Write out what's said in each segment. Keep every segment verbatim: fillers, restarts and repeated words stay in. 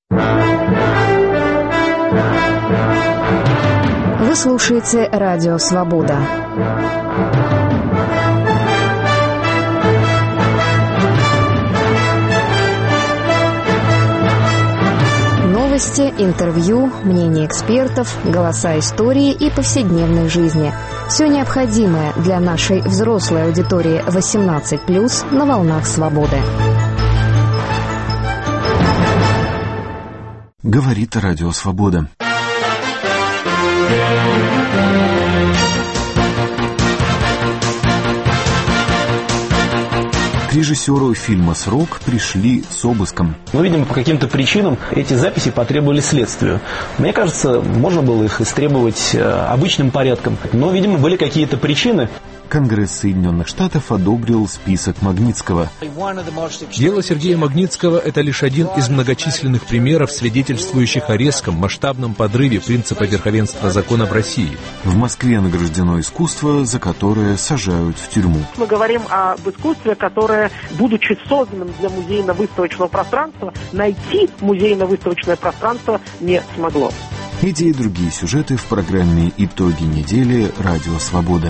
Вы слушаете Радио Свобода. Новости, интервью, мнения экспертов, голоса истории и повседневной жизни. Все необходимое для нашей взрослой аудитории восемнадцать плюс на волнах свободы. Говорит Радио Свобода. К режиссеру фильма «Срок» пришли с обыском. Но, видимо, по каким-то причинам эти записи потребовали следствию. Мне кажется, можно было их истребовать обычным порядком. Но, видимо, были какие-то причины. Конгресс Соединенных Штатов одобрил список Магнитского. Дело Сергея Магнитского – это лишь один из многочисленных примеров, свидетельствующих о резком, масштабном подрыве принципа верховенства закона в России. В Москве награждено искусство, за которое сажают в тюрьму. Мы говорим об искусстве, которое, будучи созданным для музейно-выставочного пространства, найти музейно-выставочное пространство не смогло. Эти и другие сюжеты в программе «Итоги недели» Радио Свобода.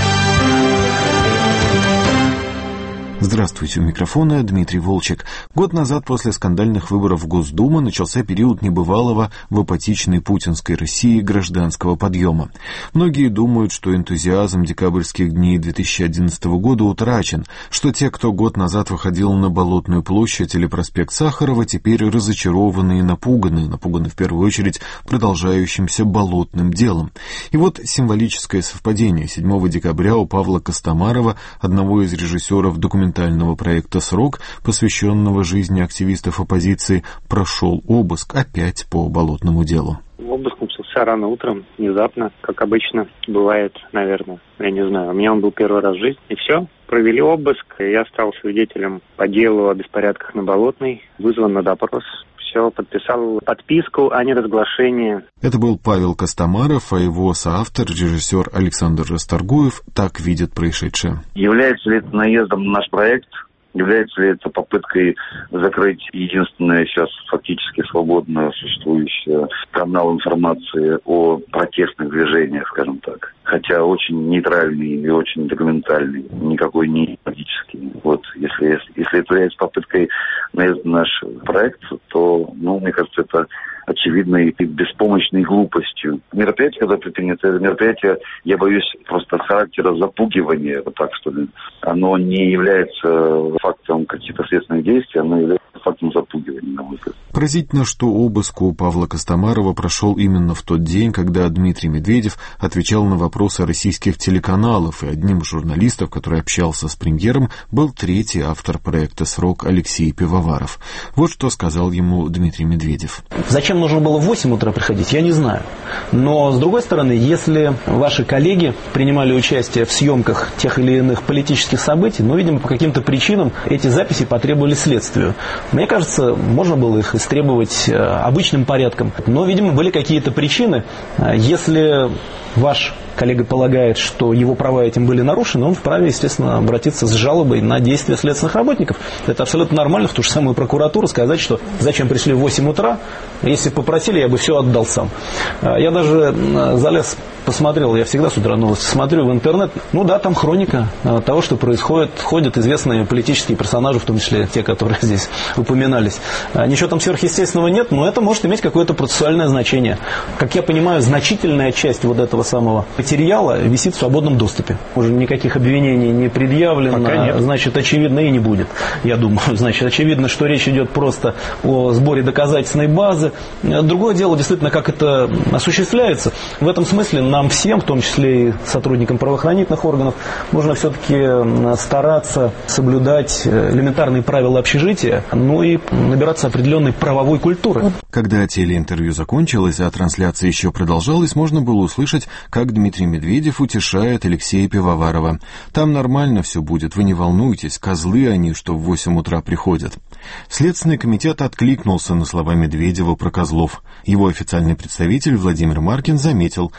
Здравствуйте, у микрофона Дмитрий Волчек. Год назад после скандальных выборов в Госдуму начался период небывалого в апатичной путинской России гражданского подъема. Многие думают, что энтузиазм декабрьских дней две тысячи одиннадцатого года утрачен, что те, кто год назад выходил на Болотную площадь или проспект Сахарова, теперь разочарованы и напуганы, напуганы в первую очередь продолжающимся болотным делом. И вот символическое совпадение. седьмого декабря у Павла Костомарова, одного из режиссеров документального проекта «Срок», посвященного жизни активистов оппозиции, прошел обыск опять по болотному делу. Обыск начался рано утром, внезапно, как обычно бывает, наверное. Я не знаю, у меня он был первый раз в жизни, и все. Провели обыск, и я стал свидетелем по делу о беспорядках на Болотной, вызван на допрос. Все, подписал подписку о неразглашении. Это был Павел Костомаров, а его соавтор, режиссер Александр Расторгуев, так видит происшедшее. Является ли это наездом на наш проект? Является ли это попыткой закрыть единственное сейчас фактически свободно существующий канал информации о протестных движениях, скажем так? Хотя очень нейтральный и очень документальный, никакой не идеологический. Вот, если, если это является попыткой наезда на наш проект, то, ну, мне кажется, это очевидной и беспомощной глупостью. Мероприятие, когда предпринято, это мероприятие, я боюсь, просто характера запугивания, вот так что ли. Оно не является фактом каких-то следственных действий, оно является фактом запугивания, на мой взгляд. Поразительно, что обыск у Павла Костомарова прошел именно в тот день, когда Дмитрий Медведев отвечал на вопросы российских телеканалов, и одним из журналистов, который общался с премьером, был третий автор проекта «Срок» Алексей Пивоваров. Вот что сказал ему Дмитрий Медведев. Зачем нужно было в восемь утра приходить, я не знаю. Но, с другой стороны, если ваши коллеги принимали участие в съемках тех или иных политических событий, ну, видимо, по каким-то причинам эти записи потребовали следствию. Мне кажется, можно было их истребовать обычным порядком. Но, видимо, были какие-то причины. Если ваш коллега полагает, что его права этим были нарушены, он вправе, естественно, обратиться с жалобой на действия следственных работников. Это абсолютно нормально, в ту же самую прокуратуру сказать, что зачем пришли в восемь утра, если попросили, я бы все отдал сам. Я даже залез, посмотрел, я всегда с утра новости смотрю в интернет, ну да, там хроника того, что происходит, ходят известные политические персонажи, в том числе те, которые здесь упоминались. Ничего там сверхъестественного нет, но это может иметь какое-то процессуальное значение. Как я понимаю, значительная часть вот этого самого материала висит в свободном доступе. Уже никаких обвинений не предъявлено, значит, очевидно, и не будет, я думаю. Значит, очевидно, что речь идет просто о сборе доказательной базы. Другое дело, действительно, как это осуществляется. В этом смысле нам всем, в том числе и сотрудникам правоохранительных органов, нужно все-таки стараться соблюдать элементарные правила общежития, ну и набираться определенной правовой культуры. Когда телеинтервью закончилось, а трансляция еще продолжалась, можно было услышать, как Дмитрий Медведев утешает Алексея Пивоварова. «Там нормально все будет, вы не волнуйтесь, козлы они, что в восемь утра приходят». Следственный комитет откликнулся на слова Медведева про козлов. Его официальный представитель Владимир Маркин заметил, странно,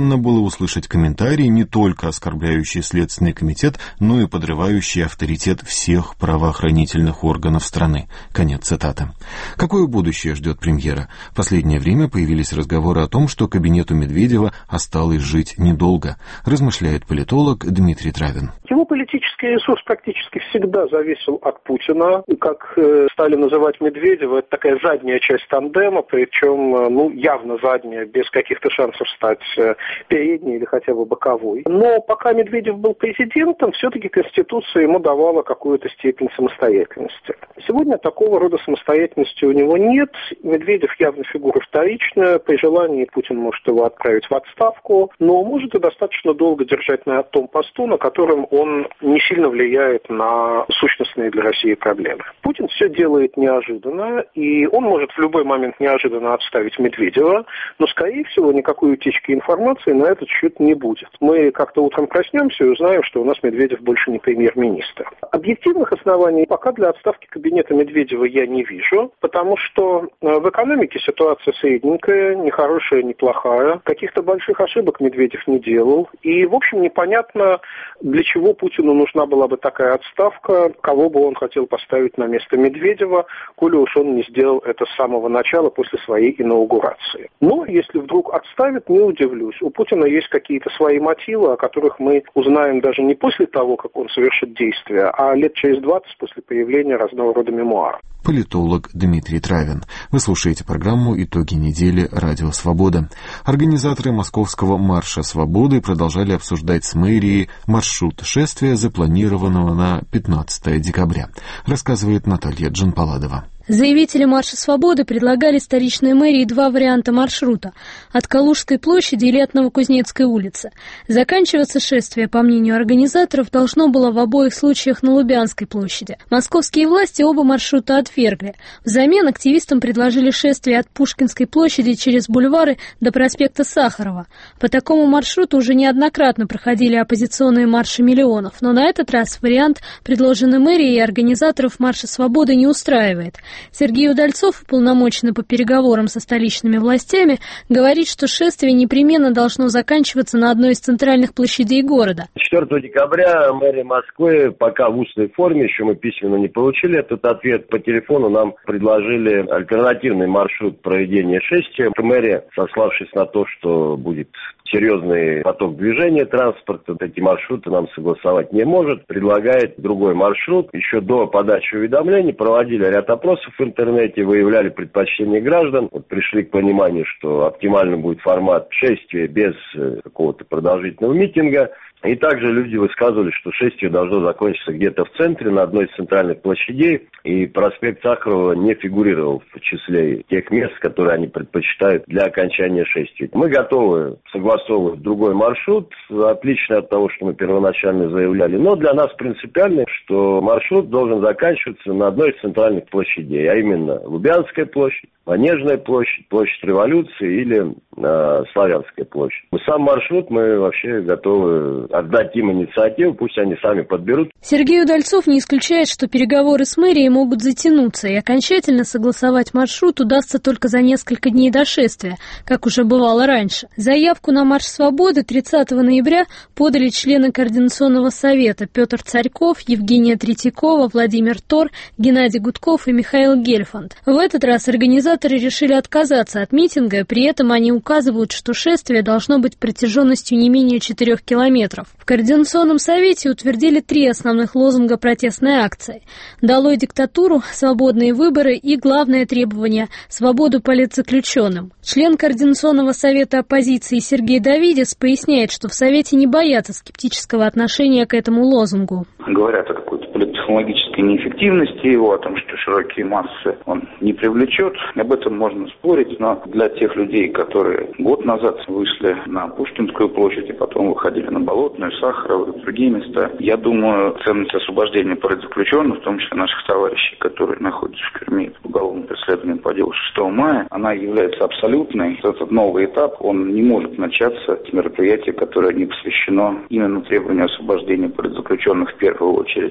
Странно было услышать комментарии, не только оскорбляющие Следственный комитет, но и подрывающие авторитет всех правоохранительных органов страны. Конец цитаты. Какое будущее ждет премьера? В последнее время появились разговоры о том, что кабинету Медведева осталось жить недолго, размышляет политолог Дмитрий Травин. Его политический ресурс практически всегда зависел от Путина. И как э, стали называть Медведева, это такая задняя часть тандема, причем э, ну, явно задняя, без каких-то шансов стать э, передней или хотя бы боковой. Но пока Медведев был президентом, все-таки Конституция ему давала какую-то степень самостоятельности. Сегодня такого рода самостоятельности у него нет. Медведев явно фигура вторичная. При желании Путин может его отправить в отставку, но может и достаточно долго держать на том посту, на котором он не сильно влияет на сущностные для России проблемы. Путин все делает неожиданно, и он может в любой момент неожиданно отставить Медведева, но, скорее всего, никакой утечки информации на этот счет не будет. Мы как-то утром проснемся и узнаем, что у нас Медведев больше не премьер-министр. Объективных оснований пока для отставки кабинета Медведева я не вижу, потому что в экономике ситуация средненькая, не хорошая, не плохая. Каких-то больших ошибок Медведев не делал. И, в общем, непонятно, для чего Путину нужна была бы такая отставка, кого бы он хотел поставить на место Медведева, коли уж он не сделал это с самого начала после своей инаугурации. Но если вдруг отставит, не удивлюсь. У Путина есть какие-то свои мотивы, о которых мы узнаем даже не после того, как он совершит действия, а лет через двадцать после появления разного рода мемуаров. Политолог Дмитрий Травин. Вы слушаете программу «Итоги недели. Радио Свобода». Организаторы Московского марша свободы продолжали обсуждать с мэрией маршрут шествия, запланированного на пятнадцатое декабря, рассказывает Наталья Джанпаладова. Заявители Марша Свободы предлагали столичной мэрии два варианта маршрута – от Калужской площади или от Новокузнецкой улицы. Заканчиваться шествие, по мнению организаторов, должно было в обоих случаях на Лубянской площади. Московские власти оба маршрута отвергли. Взамен активистам предложили шествие от Пушкинской площади через бульвары до проспекта Сахарова. По такому маршруту уже неоднократно проходили оппозиционные марши миллионов, но на этот раз вариант, предложенный мэрией и организаторов Марша Свободы, не устраивает. Сергей Удальцов, уполномоченный по переговорам со столичными властями, говорит, что шествие непременно должно заканчиваться на одной из центральных площадей города. четвёртого декабря мэрия Москвы, пока в устной форме, еще мы письменно не получили этот ответ, по телефону нам предложили альтернативный маршрут проведения шествия. Мэрия, сославшись на то, что будет серьезный поток движения транспорта, эти маршруты нам согласовать не может, предлагает другой маршрут. Еще до подачи уведомлений проводили ряд опросов в интернете, выявляли предпочтения граждан, вот пришли к пониманию, что оптимальным будет формат шествия без какого-то продолжительного митинга. И также люди высказывали, что шествие должно закончиться где-то в центре, на одной из центральных площадей, и проспект Сахарова не фигурировал в числе тех мест, которые они предпочитают для окончания шествия. Мы готовы согласовывать другой маршрут, отличный от того, что мы первоначально заявляли, но для нас принципиально, что маршрут должен заканчиваться на одной из центральных площадей, а именно Лубянская площадь, Манежная площадь, площадь Революции или э, Славянская площадь. Сам маршрут мы вообще готовы отдать им инициативу, пусть они сами подберут. Сергей Удальцов не исключает, что переговоры с мэрией могут затянуться, и окончательно согласовать маршрут удастся только за несколько дней до шествия, как уже бывало раньше. Заявку на Марш Свободы тридцатого ноября подали члены Координационного совета Петр Царьков, Евгения Третьякова, Владимир Тор, Геннадий Гудков и Михаил Гельфанд. В этот раз организаторы решили отказаться от митинга, при этом они указывают, что шествие должно быть протяженностью не менее четырех километров. В Координационном совете утвердили три основных лозунга протестной акции: «Долой диктатуру», «Свободные выборы» и главное требование – «Свободу политзаключенным». Член Координационного совета оппозиции Сергей Давидис поясняет, что в Совете не боятся скептического отношения к этому лозунгу. Говорят о какой-то политтехнологической неэффективности его, о том, что широкие массы он не привлечет. Об этом можно спорить, но для тех людей, которые год назад вышли на Пушкинскую площадь и потом выходили на Болотную, Сахарова и другие места, я думаю, ценность освобождения политзаключенных, в том числе наших товарищей, которые находятся в тюрьме по уголовному преследованию по делу шестого мая, она является абсолютной. Этот новый этап, он не может начаться с мероприятия, которое не посвящено именно требованию освобождения политзаключенных в первую очередь. Есть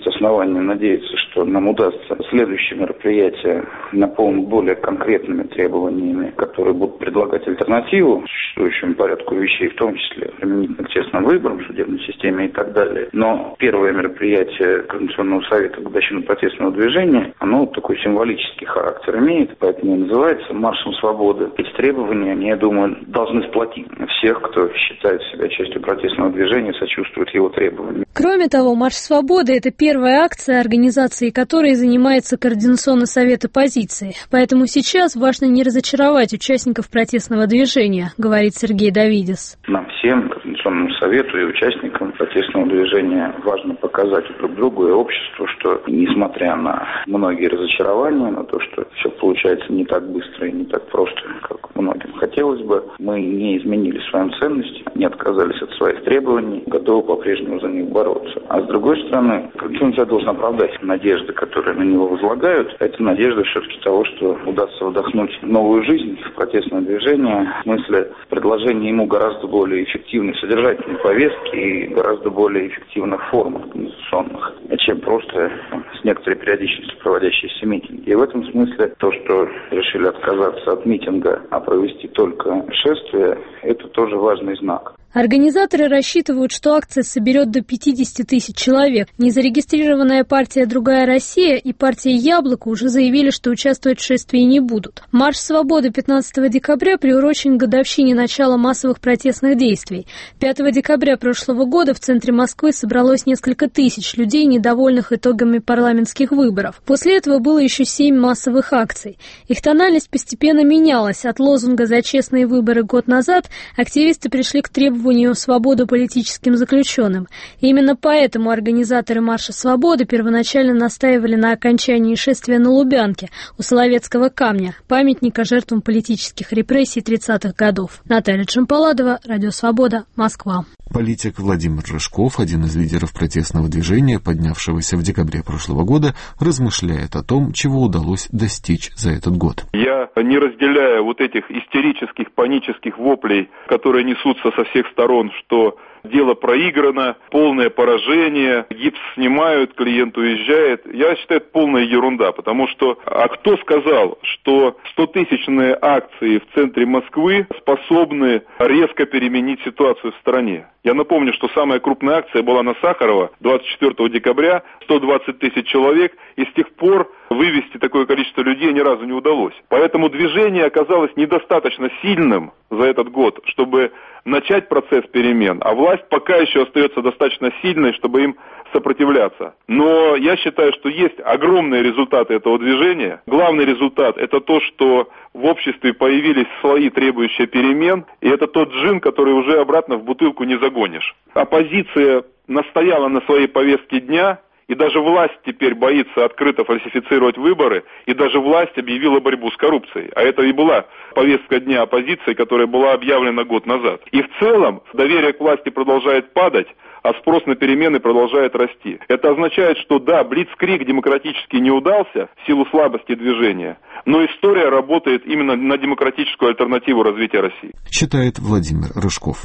основания надеяться, что нам удастся следующее мероприятие наполнить более конкретными требованиями, которые будут предлагать альтернативу существующему порядку вещей, в том числе применительно к честным выборам, судебной системе и так далее. Но первое мероприятие Координационного совета годовщины протестного движения, оно такой символический характер имеет, поэтому и называется маршем свободы. Эти требования, они, я думаю, должны сплотить всех, кто считает себя частью протестного движения, сочувствует его требованиям. Кроме того, Марш свободы – это первая акция, организацией которой занимается Координационный совет оппозиции. Поэтому сейчас важно не разочаровать участников протестного движения, говорит Сергей Давидис. Нам всем, Координационному совету и участникам протестного движения, важно показать друг другу и обществу, что несмотря на многие разочарования, на то, что все получается не так быстро и не так просто, как многим хотелось бы, мы не изменили своим ценностям, не отказались от своих требований, готовы по-прежнему за них бороться. А с другой стороны, Координационный совет должен оправдать надежды, которые на него возлагают. Это надежда все-таки того, что удастся вдохнуть новую жизнь в протестное движение, в смысле предложения ему гораздо более эффективной содержательной повестки и гораздо более эффективных форм организационных, чем просто с некоторой периодичностью проводящиеся митинги. И в этом смысле то, что решили отказаться от митинга, а провести только шествие, это тоже важный знак. Организаторы рассчитывают, что акция соберет до пятьдесят тысяч человек. Незарегистрированная партия «Другая Россия» и партия «Яблоко» уже заявили, что участвовать в шествии не будут. Марш свободы пятнадцатого декабря приурочен к годовщине начала массовых протестных действий. пятого декабря прошлого года в центре Москвы собралось несколько тысяч людей, недовольных итогами парламентских выборов. После этого было еще семь массовых акций. Их тональность постепенно менялась. От лозунга «За честные выборы» год назад активисты пришли к требованию свободу политическим заключенным. И именно поэтому организаторы Марша свободы первоначально настаивали на окончании шествия на Лубянке у Соловецкого камня, памятника жертвам политических репрессий тридцатых годов. Наталья Джампаладова, Радио Свобода, Москва. Политик Владимир Рыжков, один из лидеров протестного движения, поднявшегося в декабре прошлого года, размышляет о том, чего удалось достичь за этот год. Я не разделяю вот этих истерических, панических воплей, которые несутся со всех сторон, что дело проиграно, полное поражение, гипс снимают, клиент уезжает. Я считаю, это полная ерунда, потому что, а кто сказал, что стотысячные акции в центре Москвы способны резко переменить ситуацию в стране? Я напомню, что самая крупная акция была на Сахарова двадцать четвёртого декабря, сто двадцать тысяч человек, и с тех пор вывести такое количество людей ни разу не удалось. Поэтому движение оказалось недостаточно сильным за этот год, чтобы начать процесс перемен, а власть пока еще остается достаточно сильной, чтобы им сопротивляться. Но я считаю, что есть огромные результаты этого движения. Главный результат – это то, что в обществе появились слои, требующие перемен, и это тот джин, который уже обратно в бутылку не загонишь. Оппозиция настояла на своей повестке дня, и даже власть теперь боится открыто фальсифицировать выборы, и даже власть объявила борьбу с коррупцией. А это и была повестка дня оппозиции, которая была объявлена год назад. И в целом доверие к власти продолжает падать, а спрос на перемены продолжает расти. Это означает, что да, блицкриг демократически не удался в силу слабости движения, но история работает именно на демократическую альтернативу развития России. Считает Владимир Рыжков.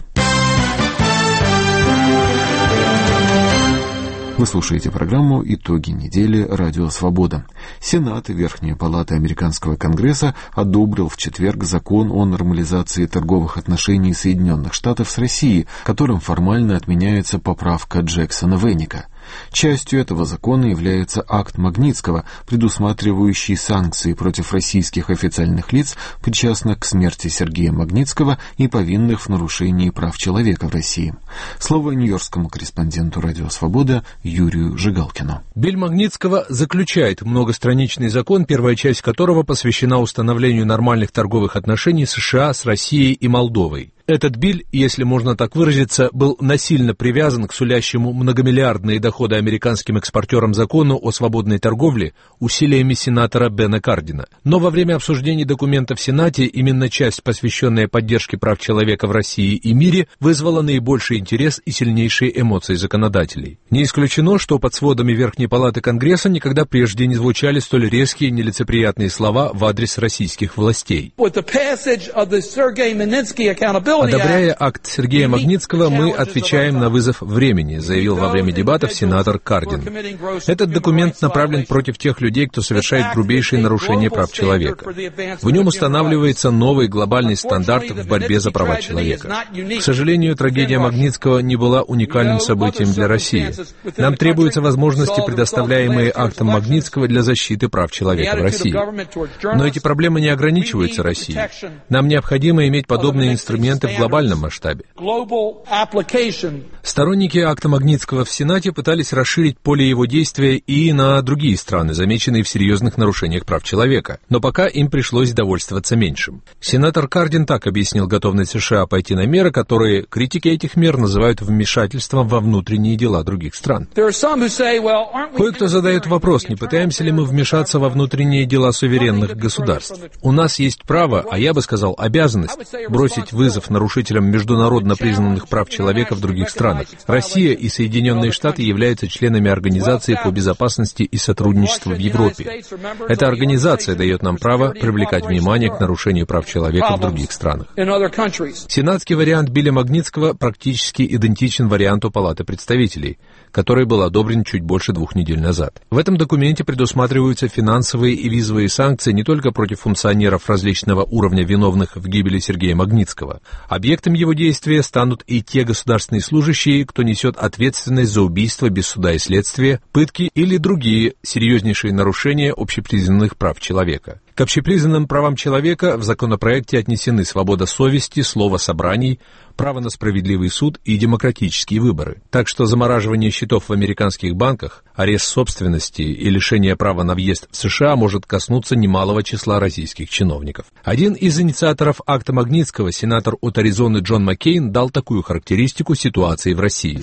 Вы слушаете программу «Итоги недели. Радио Свобода». Сенат и Верхняя палата Американского Конгресса одобрил в четверг закон о нормализации торговых отношений Соединенных Штатов с Россией, которым формально отменяется поправка Джексона-Веника. Частью этого закона является акт Магнитского, предусматривающий санкции против российских официальных лиц, причастных к смерти Сергея Магнитского и повинных в нарушении прав человека в России. Слово нью-йоркскому корреспонденту «Радио Свобода» Юрию Жигалкину. Биль Магнитского заключает многостраничный закон, первая часть которого посвящена установлению нормальных торговых отношений США с Россией и Молдовой. Этот биль, если можно так выразиться, был насильно привязан к сулящему многомиллиардные доходы американским экспортерам закону о свободной торговле усилиями сенатора Бена Кардина. Но во время обсуждений документа в Сенате именно часть, посвященная поддержке прав человека в России и мире, вызвала наибольший интерес и сильнейшие эмоции законодателей. Не исключено, что под сводами Верхней палаты Конгресса никогда прежде не звучали столь резкие и нелицеприятные слова в адрес российских властей. Одобряя акт Сергея Магнитского, мы отвечаем на вызов времени, заявил во время дебатов сенатор Кардин. Этот документ направлен против тех людей, кто совершает грубейшие нарушения прав человека. В нем устанавливается новый глобальный стандарт в борьбе за права человека. К сожалению, трагедия Магнитского не была уникальным событием для России. Нам требуются возможности, предоставляемые актом Магнитского для защиты прав человека в России. Но эти проблемы не ограничиваются Россией. Нам необходимо иметь подобные инструменты в глобальном масштабе. Сторонники акта Магнитского в Сенате пытались расширить поле его действия и на другие страны, замеченные в серьезных нарушениях прав человека. Но пока им пришлось довольствоваться меньшим. Сенатор Кардин так объяснил готовность США пойти на меры, которые критики этих мер называют вмешательством во внутренние дела других стран. Кое-кто задает вопрос, не пытаемся ли мы вмешаться во внутренние дела суверенных государств. У нас есть право, а я бы сказал обязанность, бросить вызов нарушителям международно признанных прав человека в других странах. Россия и Соединенные Штаты являются членами Организации по безопасности и сотрудничеству в Европе. Эта организация дает нам право привлекать внимание к нарушению прав человека в других странах. Сенатский вариант Билля Магнитского практически идентичен варианту Палаты представителей, который был одобрен чуть больше двух недель назад. В этом документе предусматриваются финансовые и визовые санкции не только против функционеров различного уровня, виновных в гибели Сергея Магнитского. Объектом его действия станут и те государственные служащие, кто несет ответственность за убийство без суда и следствия, пытки или другие серьезнейшие нарушения общепризнанных прав человека. К общепризнанным правам человека в законопроекте отнесены свобода совести, слово собраний, право на справедливый суд и демократические выборы. Так что замораживание счетов в американских банках, арест собственности и лишение права на въезд в США может коснуться немалого числа российских чиновников. Один из инициаторов акта Магнитского, сенатор от Аризоны Джон Маккейн, дал такую характеристику ситуации в России.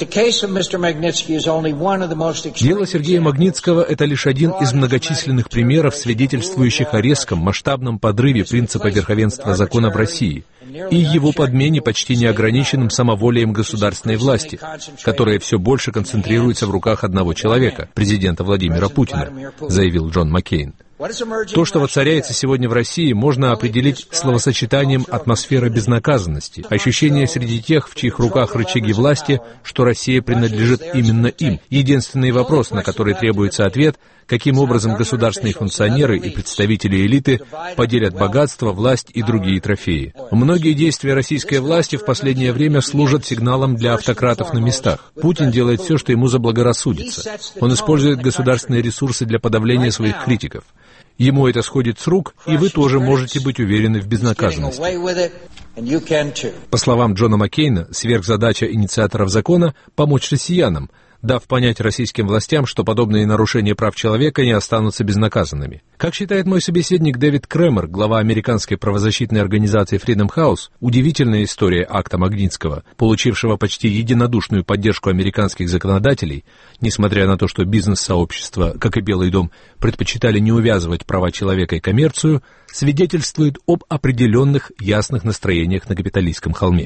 Дело Сергея Магнитского – это лишь один из многочисленных примеров, свидетельствующих о резком, масштабном подрыве принципа верховенства закона в России и его подмене почти неограниченным самоволием государственной власти, которая все больше концентрируется в руках одного человека, президента Владимира Путина, заявил Джон Маккейн. То, что воцаряется сегодня в России, можно определить словосочетанием «атмосфера безнаказанности», ощущение среди тех, в чьих руках рычаги власти, что Россия принадлежит именно им. Единственный вопрос, на который требуется ответ – каким образом государственные функционеры и представители элиты поделят богатство, власть и другие трофеи. Многие действия российской власти в последнее время служат сигналом для автократов на местах. Путин делает все, что ему заблагорассудится. Он использует государственные ресурсы для подавления своих критиков. Ему это сходит с рук, и вы тоже можете быть уверены в безнаказанности. По словам Джона Маккейна, сверхзадача инициаторов закона – помочь россиянам, дав понять российским властям, что подобные нарушения прав человека не останутся безнаказанными. Как считает мой собеседник Дэвид Кремер, глава американской правозащитной организации Freedom House, удивительная история акта Магнитского, получившего почти единодушную поддержку американских законодателей, несмотря на то, что бизнес-сообщество, как и Белый дом, предпочитали не увязывать права человека и коммерцию, свидетельствует об определенных ясных настроениях на капиталистском холме.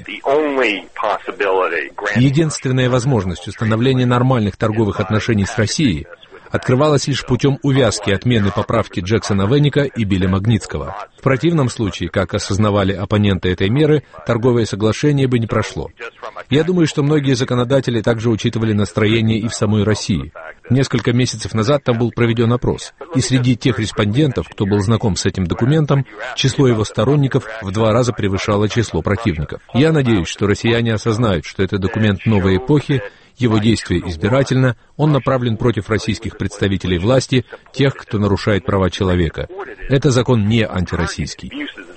Единственная возможность установления нормальных торговых отношений с Россией открывалась лишь путем увязки отмены поправки Джексона Веника и Билля Магнитского. В противном случае, как осознавали оппоненты этой меры, торговое соглашение бы не прошло. Я думаю, что многие законодатели также учитывали настроение и в самой России. Несколько месяцев назад там был проведен опрос, и среди тех респондентов, кто был знаком с этим документом, число его сторонников в два раза превышало число противников. Я надеюсь, что россияне осознают, что это документ новой эпохи, его действие избирательно, он направлен против российских представителей власти, тех, кто нарушает права человека. Это закон не антироссийский.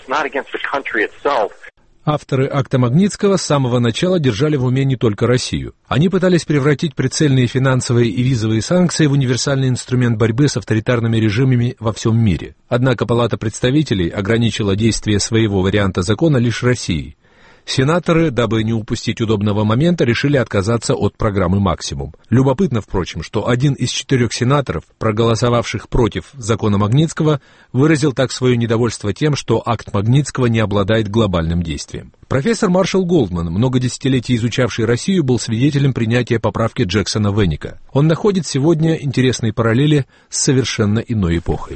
Авторы акта Магнитского с самого начала держали в уме не только Россию. Они пытались превратить прицельные финансовые и визовые санкции в универсальный инструмент борьбы с авторитарными режимами во всем мире. Однако Палата представителей ограничила действие своего варианта закона лишь Россией. Сенаторы, дабы не упустить удобного момента, решили отказаться от программы «Максимум». Любопытно, впрочем, что один из четырех сенаторов, проголосовавших против закона Магнитского, выразил так свое недовольство тем, что акт Магнитского не обладает глобальным действием. Профессор Маршал Голдман, много десятилетий изучавший Россию, был свидетелем принятия поправки Джексона-Веника. Он находит сегодня интересные параллели с совершенно иной эпохой.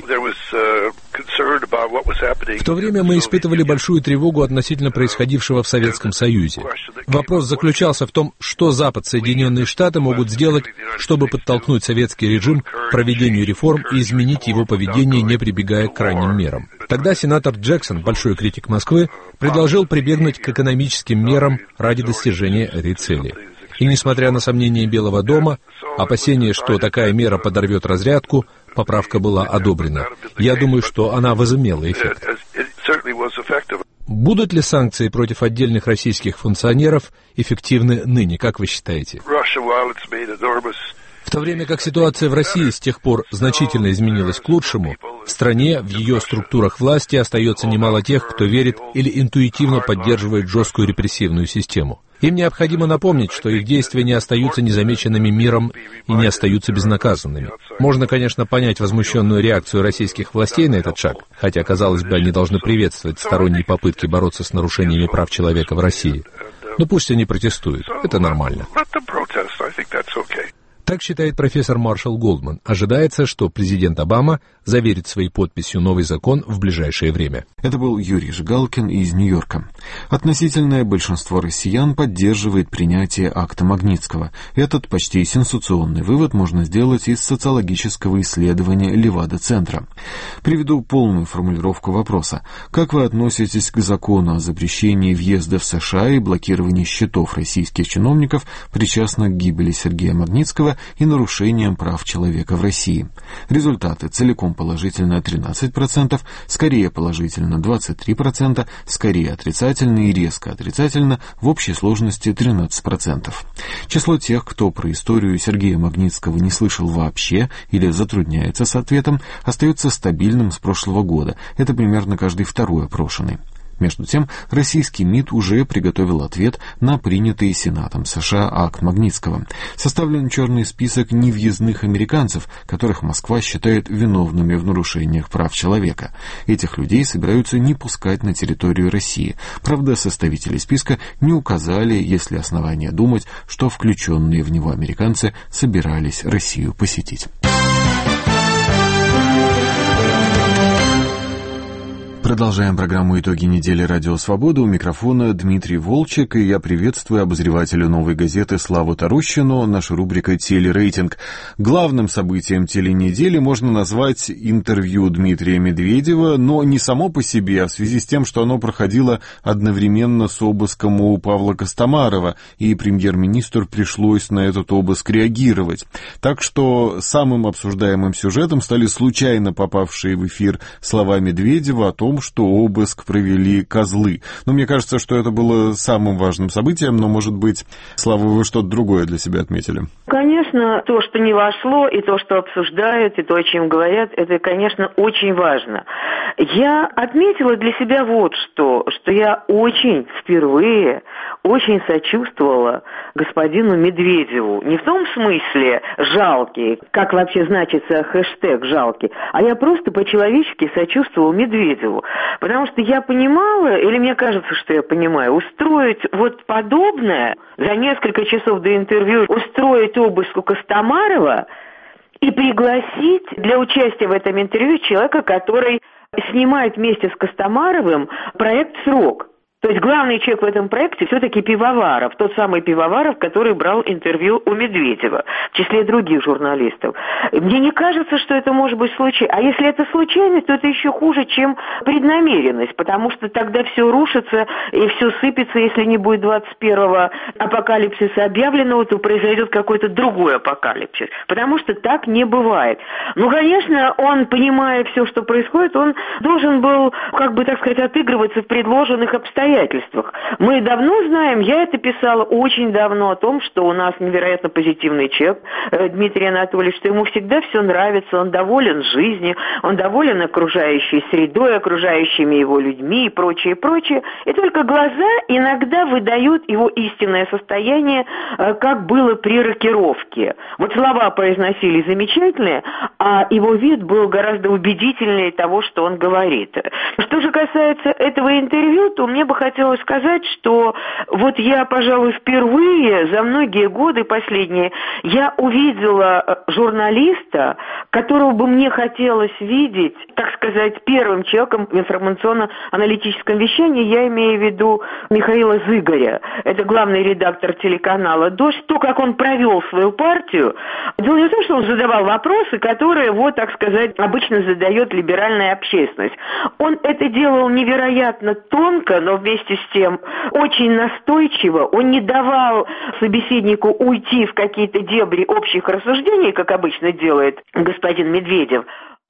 В то время мы испытывали большую тревогу относительно происходившего в Советском Союзе. Вопрос заключался в том, что Запад, Соединенные Штаты могут сделать, чтобы подтолкнуть советский режим к проведению реформ и изменить его поведение, не прибегая к крайним мерам. Тогда сенатор Джексон, большой критик Москвы, предложил прибегнуть к экономическим мерам ради достижения этой цели. И несмотря на сомнения Белого дома, опасения, что такая мера подорвет разрядку, поправка была одобрена. Я думаю, что она возымела эффект. Будут ли санкции против отдельных российских функционеров эффективны ныне, как вы считаете? В то время как ситуация в России с тех пор значительно изменилась к лучшему, в стране, в ее структурах власти остается немало тех, кто верит или интуитивно поддерживает жесткую репрессивную систему. Им необходимо напомнить, что их действия не остаются незамеченными миром и не остаются безнаказанными. Можно, конечно, понять возмущенную реакцию российских властей на этот шаг, хотя, казалось бы, они должны приветствовать сторонние попытки бороться с нарушениями прав человека в России. Но пусть они протестуют, это нормально. Так считает профессор Маршал Голдман. Ожидается, что президент Обама заверит своей подписью новый закон в ближайшее время. Это был Юрий Жигалкин из Нью-Йорка. Относительное большинство россиян поддерживает принятие акта Магнитского. Этот почти сенсационный вывод можно сделать из социологического исследования Левада-центра. Приведу полную формулировку вопроса. Как вы относитесь к закону о запрещении въезда в США и блокировании счетов российских чиновников, причастных к гибели Сергея Магнитского и нарушениям прав человека в России? Результаты: целиком положительно тринадцать процентов, скорее положительно двадцать три процента, скорее отрицательно и резко отрицательно в общей сложности тринадцать процентов. Число тех, кто про историю Сергея Магнитского не слышал вообще или затрудняется с ответом, остается стабильным с прошлого года. Это примерно каждый второй опрошенный. Между тем, российский МИД уже приготовил ответ на принятый Сенатом США акт Магнитского. Составлен черный список невъездных американцев, которых Москва считает виновными в нарушениях прав человека. Этих людей собираются не пускать на территорию России. Правда, составители списка не указали, есть ли основания думать, что включенные в него американцы собирались Россию посетить. Продолжаем программу «Итоги недели. Радио Свобода». У микрофона Дмитрий Волчек, и я приветствую обозревателя «Новой газеты» Славу Тарущину. Наша рубрика «Телерейтинг». Главным событием теленедели можно назвать интервью Дмитрия Медведева, но не само по себе, а в связи с тем, что оно проходило одновременно с обыском у Павла Костомарова, и премьер-министру пришлось на этот обыск реагировать. Так что самым обсуждаемым сюжетом стали случайно попавшие в эфир слова Медведева о том, что обыск провели козлы. Но мне кажется, что это было самым важным событием, но, может быть, Слава, вы что-то другое для себя отметили? Конечно, то, что не вошло, и то, что обсуждают, и то, о чем говорят, это, конечно, очень важно. Я отметила для себя вот что, что я очень впервые очень сочувствовала господину Медведеву. Не в том смысле жалкий, как вообще значится хэштег жалкий, а я просто по-человечески сочувствовала Медведеву. Потому что я понимала, или мне кажется, что я понимаю, устроить вот подобное за несколько часов до интервью, устроить обыск у Костомарова и пригласить для участия в этом интервью человека, который снимает вместе с Костомаровым проект «Срок». То есть главный человек в этом проекте все-таки Пивоваров, тот самый Пивоваров, который брал интервью у Медведева, в числе других журналистов. Мне не кажется, что это может быть случайно. А если это случайность, то это еще хуже, чем преднамеренность, потому что тогда все рушится и все сыпется, если не будет двадцать первого апокалипсиса объявленного, то произойдет какой-то другой апокалипсис. Потому что так не бывает. Ну, конечно, он, понимая все, что происходит, он должен был, как бы так сказать, отыгрываться в предложенных обстоятельствах. Мы давно знаем, я это писала очень давно, о том, что у нас невероятно позитивный человек, Дмитрий Анатольевич, что ему всегда все нравится, он доволен жизнью, он доволен окружающей средой, окружающими его людьми и прочее, прочее. И только глаза иногда выдают его истинное состояние, как было при рокировке. Вот слова произносили замечательные, а его вид был гораздо убедительнее того, что он говорит. Что же касается этого интервью, то мне бы хотела сказать, что вот я, пожалуй, впервые за многие годы последние я увидела журналиста, которого бы мне хотелось видеть, так сказать, первым человеком в информационно-аналитическом вещании. Я имею в виду Михаила Зыгоря. Это главный редактор телеканала «Дождь». То, как он провел свою партию, дело не в том, что он задавал вопросы, которые, вот, так сказать, обычно задает либеральная общественность. Он это делал невероятно тонко, но вместе с тем очень настойчиво. Он не давал собеседнику уйти в какие-то дебри общих рассуждений, как обычно делает господин Медведев,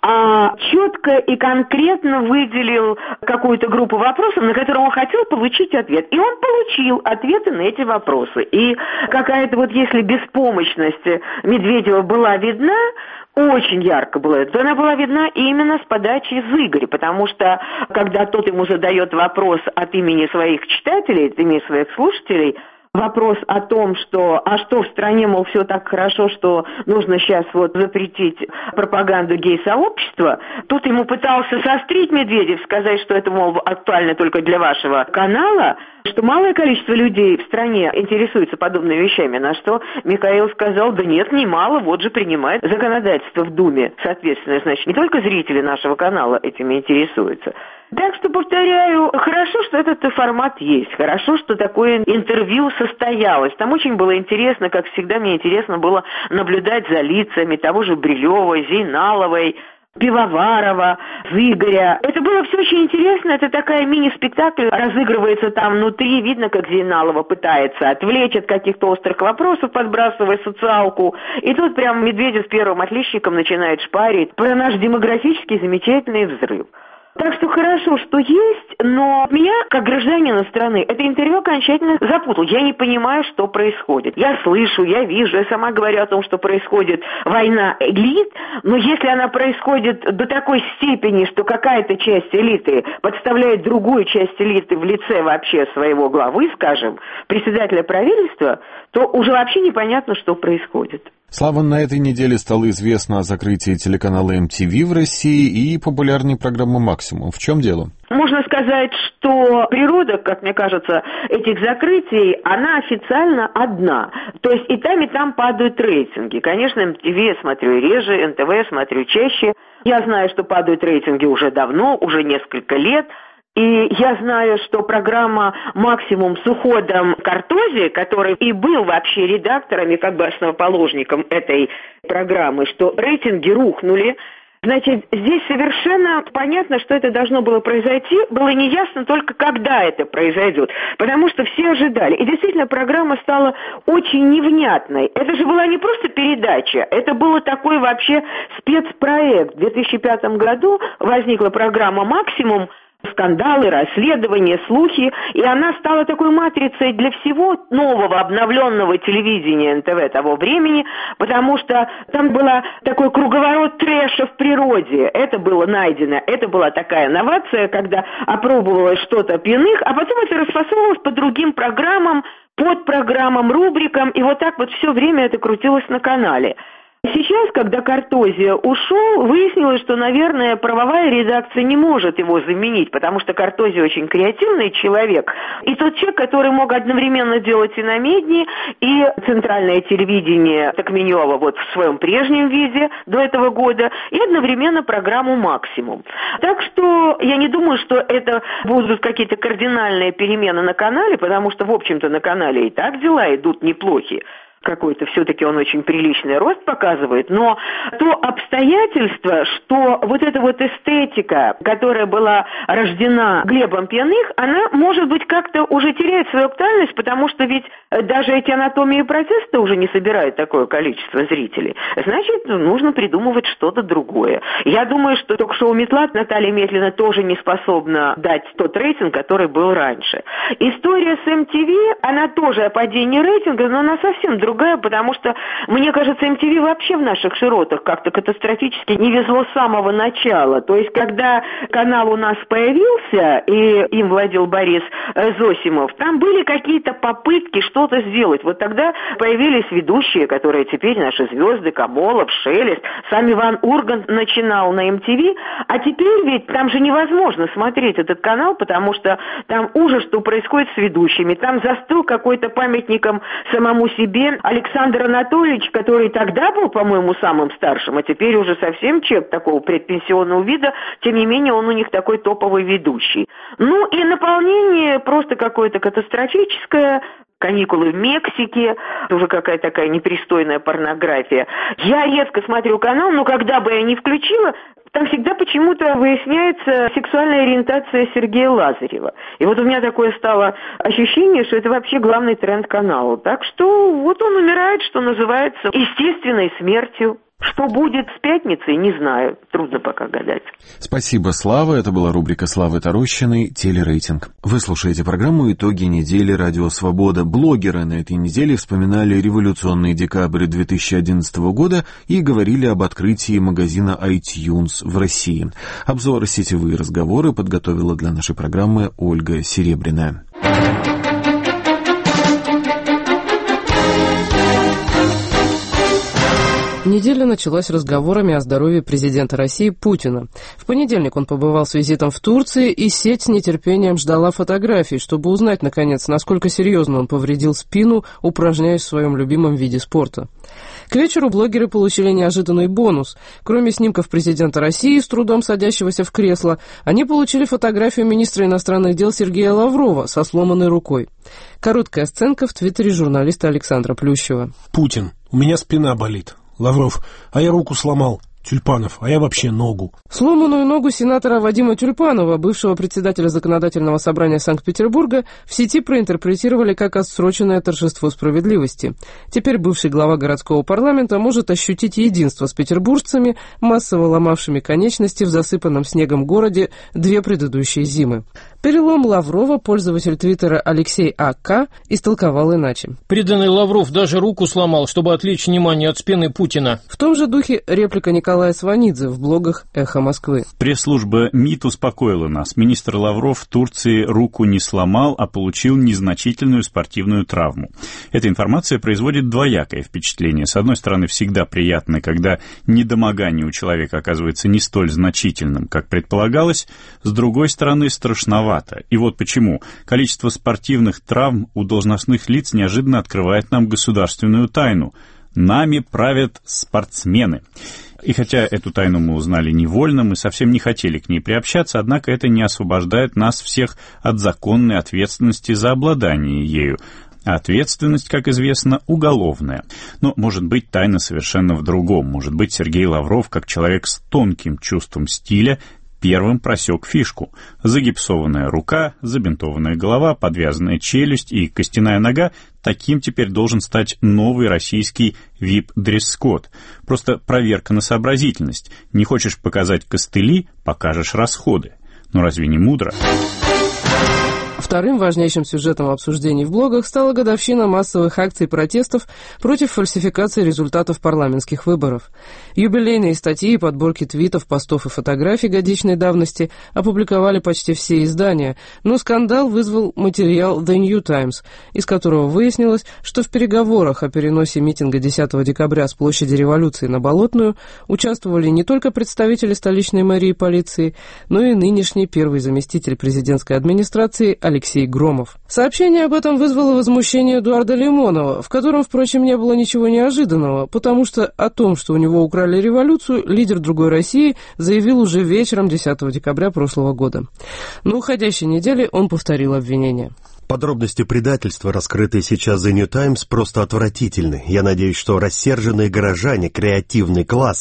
а четко и конкретно выделил какую-то группу вопросов, на которые он хотел получить ответ. И он получил ответы на эти вопросы. И какая-то вот, если беспомощность Медведева была видна, очень ярко было, то она была видна именно с подачи Зыгоря, потому что, когда тот ему задает вопрос от имени своих читателей, от имени своих слушателей, вопрос о том, что, а что в стране, мол, все так хорошо, что нужно сейчас вот запретить пропаганду гей-сообщества, тут ему пытался сострить Медведев, сказать, что это, мол, актуально только для вашего канала, что малое количество людей в стране интересуется подобными вещами, на что Михаил сказал, да нет, не мало, вот же принимает законодательство в Думе, соответственно, значит, не только зрители нашего канала этими интересуются. Так что, повторяю, хорошо, что этот формат есть, хорошо, что такое интервью состоялось. Там очень было интересно, как всегда, мне интересно было наблюдать за лицами того же Брилева, Зейналовой, Пивоварова, Зыгоря. Это было все очень интересно, это такая мини-спектакль, разыгрывается там внутри, видно, как Зейналова пытается отвлечь от каких-то острых вопросов, подбрасывая социалку. И тут прям Медведев с первым отличником начинает шпарить про наш демографический замечательный взрыв. Так что хорошо, что есть, но меня, как гражданина страны, это интервью окончательно запутало. Я не понимаю, что происходит. Я слышу, я вижу, я сама говорю о том, что происходит война элит, но если она происходит до такой степени, что какая-то часть элиты подставляет другую часть элиты в лице вообще своего главы, скажем, председателя правительства, то уже вообще непонятно, что происходит. Слава, на этой неделе стало известно о закрытии телеканала эм ти ви в России и популярной программы «Максимум». В чем дело? Можно сказать, что природа, как мне кажется, этих закрытий, она официально одна. То есть и там, и там падают рейтинги. Конечно, эм ти ви я смотрю реже, эн тэ вэ я смотрю чаще. Я знаю, что падают рейтинги уже давно, уже несколько лет. И я знаю, что программа «Максимум» с уходом Картози, который и был вообще редактором и как бы основоположником этой программы, что рейтинги рухнули. Значит, здесь совершенно понятно, что это должно было произойти. Было неясно только, когда это произойдет. Потому что все ожидали. И действительно, программа стала очень невнятной. Это же была не просто передача. Это было такой вообще спецпроект. В две тысячи пятом году возникла программа «Максимум». Скандалы, расследования, слухи, и она стала такой матрицей для всего нового обновленного телевидения эн тэ вэ того времени, потому что там был такой круговорот трэша в природе. Это было найдено, это была такая новация, когда опробовалось что-то в иных, а потом это расфасовывалось по другим программам, под программам, рубрикам, и вот так вот все время это крутилось на канале. Сейчас, когда Картозия ушел, выяснилось, что, наверное, правовая редакция не может его заменить, потому что Картозия очень креативный человек. И тот человек, который мог одновременно делать и намедни, и центральное телевидение Токменева вот в своем прежнем виде до этого года, и одновременно программу «Максимум». Так что я не думаю, что это будут какие-то кардинальные перемены на канале, потому что, в общем-то, на канале и так дела идут неплохие. Какой-то все-таки он очень приличный рост показывает, но то обстоятельство, что вот эта вот эстетика, которая была рождена Глебом Пьяных, она, может быть, как-то уже теряет свою актуальность, потому что ведь даже эти анатомии протеста уже не собирают такое количество зрителей. Значит, нужно придумывать что-то другое. Я думаю, что ток-шоу «Метла» Наталья Метлина тоже не способна дать тот рейтинг, который был раньше. История с эм ти ви, она тоже о падении рейтинга, но она совсем другая. другая, потому что, мне кажется, эм ти ви вообще в наших широтах как-то катастрофически не везло с самого начала. То есть, когда канал у нас появился, и им владел Борис Зосимов, там были какие-то попытки что-то сделать. Вот тогда появились ведущие, которые теперь наши звезды, Камолов, Шелест, сам Иван Ургант начинал на эм ти ви, а теперь ведь там же невозможно смотреть этот канал, потому что там ужас, что происходит с ведущими. Там застыл какой-то памятником самому себе Александр Анатольевич, который тогда был, по-моему, самым старшим, а теперь уже совсем человек такого предпенсионного вида, тем не менее он у них такой топовый ведущий. Ну и наполнение просто какое-то катастрофическое. Каникулы в Мексике, уже какая-то такая непристойная порнография. Я редко смотрю канал, но когда бы я не включила, там всегда почему-то выясняется сексуальная ориентация Сергея Лазарева. И вот у меня такое стало ощущение, что это вообще главный тренд канала. Так что вот он умирает, что называется, естественной смертью. Что будет с пятницей, не знаю. Трудно пока гадать. Спасибо, Слава. Это была рубрика Славы Тарущиной «Телерейтинг». Вы слушаете программу «Итоги недели. Радио Свобода». Блогеры на этой неделе вспоминали революционный декабрь две тысячи одиннадцатого года и говорили об открытии магазина iTunes в России. Обзор сетевые разговоры подготовила для нашей программы Ольга Серебряная. Неделя началась разговорами о здоровье президента России Путина. В понедельник он побывал с визитом в Турции, и сеть с нетерпением ждала фотографий, чтобы узнать, наконец, насколько серьезно он повредил спину, упражняясь в своем любимом виде спорта. К вечеру блогеры получили неожиданный бонус. Кроме снимков президента России, с трудом садящегося в кресло, они получили фотографию министра иностранных дел Сергея Лаврова со сломанной рукой. Короткая сценка в твиттере журналиста Александра Плющева. Путин, у меня спина болит. Лавров, а я руку сломал. Тюльпанов, а я вообще ногу. Сломанную ногу сенатора Вадима Тюльпанова, бывшего председателя Законодательного собрания Санкт-Петербурга, в сети проинтерпретировали как отсроченное торжество справедливости. Теперь бывший глава городского парламента может ощутить единство с петербуржцами, массово ломавшими конечности в засыпанном снегом городе две предыдущие зимы. Перелом Лаврова пользователь твиттера Алексей А.К. истолковал иначе. Преданный Лавров даже руку сломал, чтобы отвлечь внимание от спины Путина. В том же духе реплика Николая Сванидзе в блогах «Эхо Москвы». Пресс-служба МИД успокоила нас. Министр Лавров в Турции руку не сломал, а получил незначительную спортивную травму. Эта информация производит двоякое впечатление. С одной стороны, всегда приятно, когда недомогание у человека оказывается не столь значительным, как предполагалось. С другой стороны, страшновато. И вот почему. Количество спортивных травм у должностных лиц неожиданно открывает нам государственную тайну. Нами правят спортсмены. И хотя эту тайну мы узнали невольно, мы совсем не хотели к ней приобщаться, однако это не освобождает нас всех от законной ответственности за обладание ею. А ответственность, как известно, уголовная. Но, может быть, тайна совершенно в другом. Может быть, Сергей Лавров, как человек с тонким чувством стиля, первым просек фишку. Загипсованная рука, забинтованная голова, подвязанная челюсть и костяная нога — таким теперь должен стать новый российский ви ай пи-дресс-код. Просто проверка на сообразительность. Не хочешь показать костыли — покажешь расходы. Но разве не мудро? Вторым важнейшим сюжетом обсуждений в блогах стала годовщина массовых акций протестов против фальсификации результатов парламентских выборов. Юбилейные статьи и подборки твитов, постов и фотографий годичной давности опубликовали почти все издания, но скандал вызвал материал The New Times, из которого выяснилось, что в переговорах о переносе митинга десятого декабря с площади Революции на Болотную участвовали не только представители столичной мэрии и полиции, но и нынешний первый заместитель президентской администрации Алексей Громов. Сообщение об этом вызвало возмущение Эдуарда Лимонова, в котором, впрочем, не было ничего неожиданного, потому что о том, что у него украли революцию, лидер «Другой России» заявил уже вечером десятого декабря прошлого года. На уходящей неделе он повторил обвинение. Подробности предательства, раскрытые сейчас The New Times, просто отвратительны. Я надеюсь, что рассерженные горожане, креативный класс,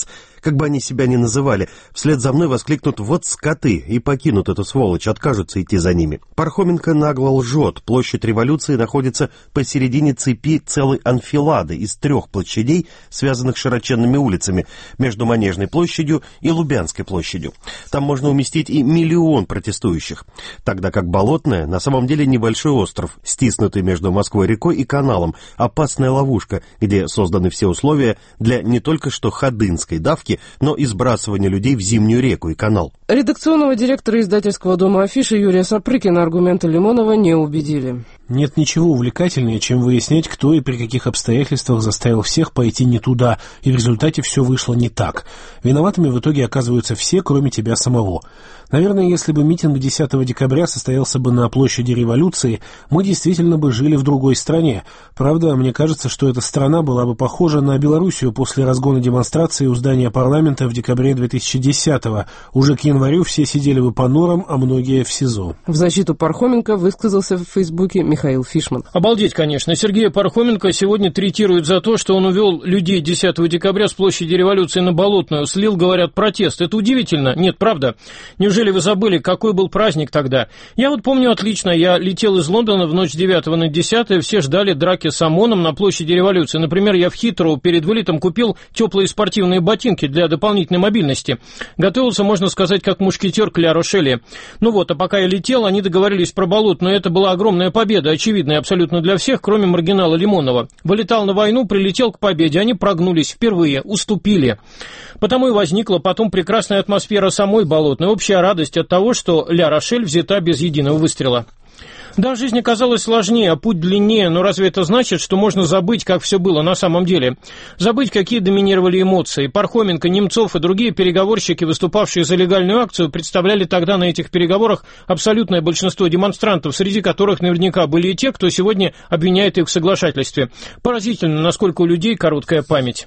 как бы они себя ни называли, вслед за мной воскликнут «вот скоты» и покинут эту сволочь, откажутся идти за ними. Пархоменко нагло лжет. Площадь Революции находится посередине цепи целой анфилады из трех площадей, связанных широченными улицами, между Манежной площадью и Лубянской площадью. Там можно уместить и миллион протестующих. Тогда как Болотная на самом деле небольшой остров, стиснутый между Москвой-рекой и каналом, опасная ловушка, где созданы все условия для не только что ходынской давки, но и сбрасывания людей в зимнюю реку и канал. Редакционного директора издательского дома «Афиша» Юрия Сапрыкина аргументы Лимонова не убедили. Нет ничего увлекательнее, чем выяснять, кто и при каких обстоятельствах заставил всех пойти не туда, и в результате все вышло не так. Виноватыми в итоге оказываются все, кроме тебя самого. Наверное, если бы митинг десятого декабря состоялся бы на площади Революции, мы действительно бы жили в другой стране. Правда, мне кажется, что эта страна была бы похожа на Белоруссию после разгона демонстрации у здания парламента в декабре две тысячи десятого. Уже к январю все сидели бы по норам, а многие в СИЗО. В защиту Пархоменко высказался в Фейсбуке Михаил Фишман. Обалдеть, конечно. Сергея Пархоменко сегодня третируют за то, что он увел людей десятого декабря с площади Революции на Болотную. Слил, говорят, протест. Это удивительно. Нет, правда. Неужели вы забыли, какой был праздник тогда? Я вот помню отлично. Я летел из Лондона в ночь девятого на десятое. Все ждали драки с ОМОНом на площади Революции. Например, я в Хитроу перед вылетом купил теплые спортивные ботинки для дополнительной мобильности. Готовился, можно сказать, как мушкетер к Ля-Рошеле. Ну вот, а пока я летел, они договорились про Болотную. Это была огромная победа, очевидная абсолютно для всех, кроме маргинала Лимонова. Вылетал на войну, прилетел к победе. Они прогнулись впервые, уступили. Потому и возникла потом прекрасная атмосфера самой Болотной, общая радость от того, что Ля-Рошель взята без единого выстрела. Да, жизнь оказалась сложнее, а путь длиннее, но разве это значит, что можно забыть, как все было на самом деле? Забыть, какие доминировали эмоции. Пархоменко, Немцов и другие переговорщики, выступавшие за легальную акцию, представляли тогда на этих переговорах абсолютное большинство демонстрантов, среди которых наверняка были и те, кто сегодня обвиняет их в соглашательстве. Поразительно, насколько у людей короткая память.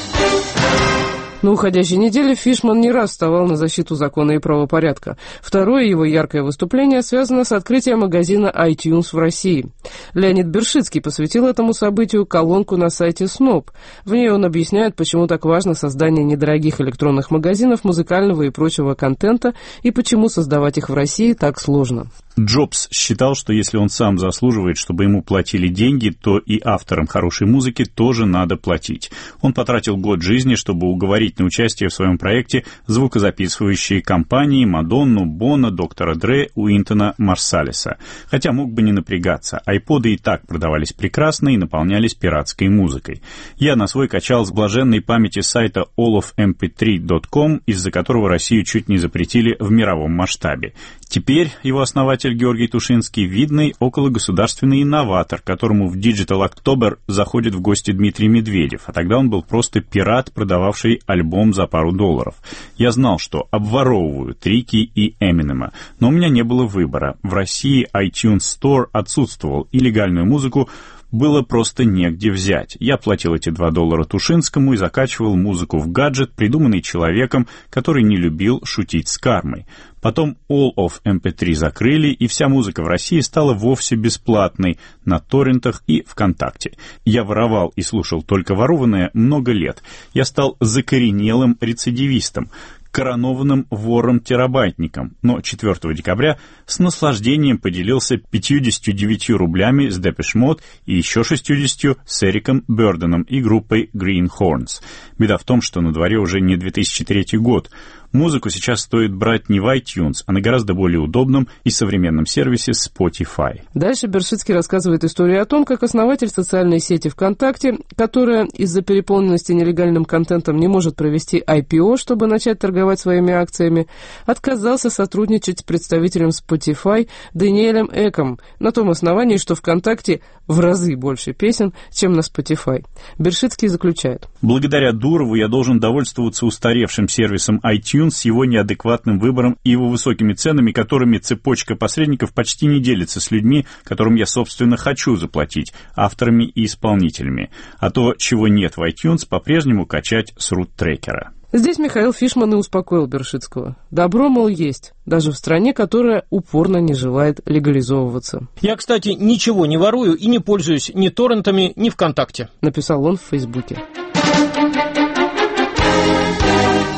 На уходящей неделе Фишман не раз вставал на защиту закона и правопорядка. Второе его яркое выступление связано с открытием магазина iTunes в России. Леонид Бершицкий посвятил этому событию колонку на сайте Сноб. В ней он объясняет, почему так важно создание недорогих электронных магазинов музыкального и прочего контента и почему создавать их в России так сложно. Джобс считал, что если он сам заслуживает, чтобы ему платили деньги, то и авторам хорошей музыки тоже надо платить. Он потратил год жизни, чтобы уговорить на участие в своем проекте звукозаписывающие компании Мадонну, Бона, Доктора Дре, Уинтона Марсалиса. Хотя мог бы не напрягаться, айподы и так продавались прекрасно и наполнялись пиратской музыкой. Я на свой качал с блаженной памяти сайта all of m p three dot com, из-за которого Россию чуть не запретили в мировом масштабе. Теперь его основатель Георгий Тушинский — видный окологосударственный инноватор, которому в Digital October заходит в гости Дмитрий Медведев, а тогда он был просто пират, продававший альбом за пару долларов. Я знал, что обворовывают Рики и Эминема, но у меня не было выбора. В России iTunes Store отсутствовал, и легальную музыку было просто негде взять. Я платил эти два доллара Тушинскому и закачивал музыку в гаджет, придуманный человеком, который не любил шутить с кармой. Потом all of эм пи три закрыли, и вся музыка в России стала вовсе бесплатной на торрентах и ВКонтакте. Я воровал и слушал только ворованное много лет. Я стал закоренелым рецидивистом, коронованным вором-терабайтником, но четвёртого декабря с наслаждением поделился пятьюдесятью девятью рублями с Depeche Mode и еще шестьюдесятью с Эриком Бёрденом и группой Green Horns. Беда в том, что на дворе уже не две тысячи третий год. Музыку сейчас стоит брать не в iTunes, а на гораздо более удобном и современном сервисе Spotify. Дальше Бершицкий рассказывает историю о том, как основатель социальной сети ВКонтакте, которая из-за переполненности нелегальным контентом не может провести ай пи о, чтобы начать торговать своими акциями, отказался сотрудничать с представителем Spotify Дэниэлем Эком на том основании, что ВКонтакте в разы больше песен, чем на Spotify. Бершицкий заключает. Благодаря Дурову я должен довольствоваться устаревшим сервисом iTunes с его неадекватным выбором и его высокими ценами, которыми цепочка посредников почти не делится с людьми, которым я, собственно, хочу заплатить, авторами и исполнителями. А то, чего нет в iTunes, по-прежнему качать с рут-трекера. Здесь Михаил Фишман и успокоил Бершицкого. Добро, мол, есть, даже в стране, которая упорно не желает легализовываться. Я, кстати, ничего не ворую и не пользуюсь ни торрентами, ни ВКонтакте, написал он в Фейсбуке.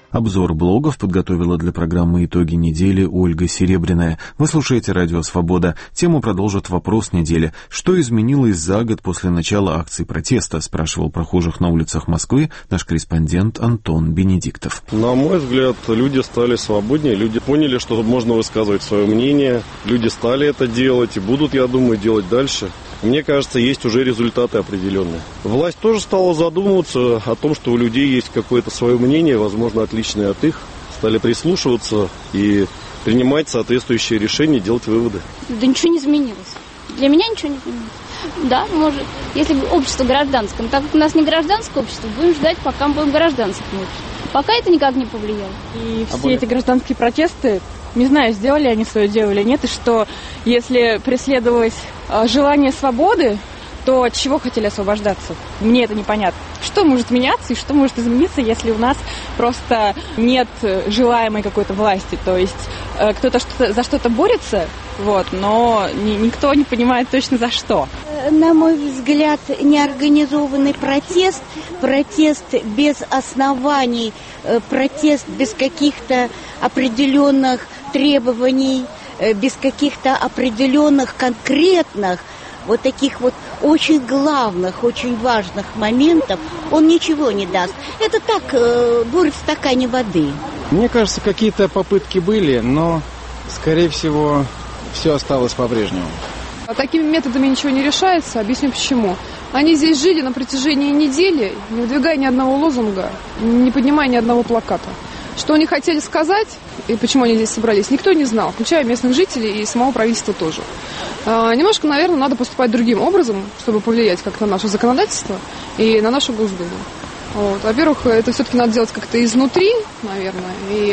Обзор блогов подготовила для программы «Итоги недели» Ольга Серебряная. Вы слушаете «Радио Свобода». Тему продолжит вопрос недели. Что изменилось за год после начала акций протеста? Спрашивал прохожих на улицах Москвы наш корреспондент Антон Бенедиктов. На мой взгляд, люди стали свободнее, люди поняли, что можно высказывать свое мнение, люди стали это делать и будут, я думаю, делать дальше. Мне кажется, есть уже результаты определенные. Власть тоже стала задумываться о том, что у людей есть какое-то свое мнение, возможно, отличное от их. Стали прислушиваться и принимать соответствующие решения, делать выводы. Да ничего не изменилось. Для меня ничего не изменилось. Да, может, если общество гражданское. Но так как у нас не гражданское общество, будем ждать, пока мы будем гражданским обществом. Пока это никак не повлияло. И все а более... эти гражданские протесты, не знаю, сделали они свое дело или нет, и что если преследовалось э, желание свободы, то от чего хотели освобождаться? Мне это непонятно. Что может меняться и что может измениться, если у нас просто нет желаемой какой-то власти? То есть э, кто-то что-то, за что-то борется, вот, но ни, никто не понимает точно за что. На мой взгляд, неорганизованный протест, протест без оснований, протест без каких-то определенных требований, без каких-то определенных конкретных, вот таких вот очень главных, очень важных моментов, он ничего не даст. Это так, бурь в стакане воды. Мне кажется, какие-то попытки были, но, скорее всего, все осталось по-прежнему. Такими методами ничего не решается. Объясню почему. Они здесь жили на протяжении недели, не выдвигая ни одного лозунга, не поднимая ни одного плаката. Что они хотели сказать и почему они здесь собрались, никто не знал, включая местных жителей и самого правительства тоже. А, немножко, наверное, надо поступать другим образом, чтобы повлиять как на наше законодательство и на нашу Госдуму. Вот. Во-первых, это все-таки надо делать как-то изнутри, наверное, и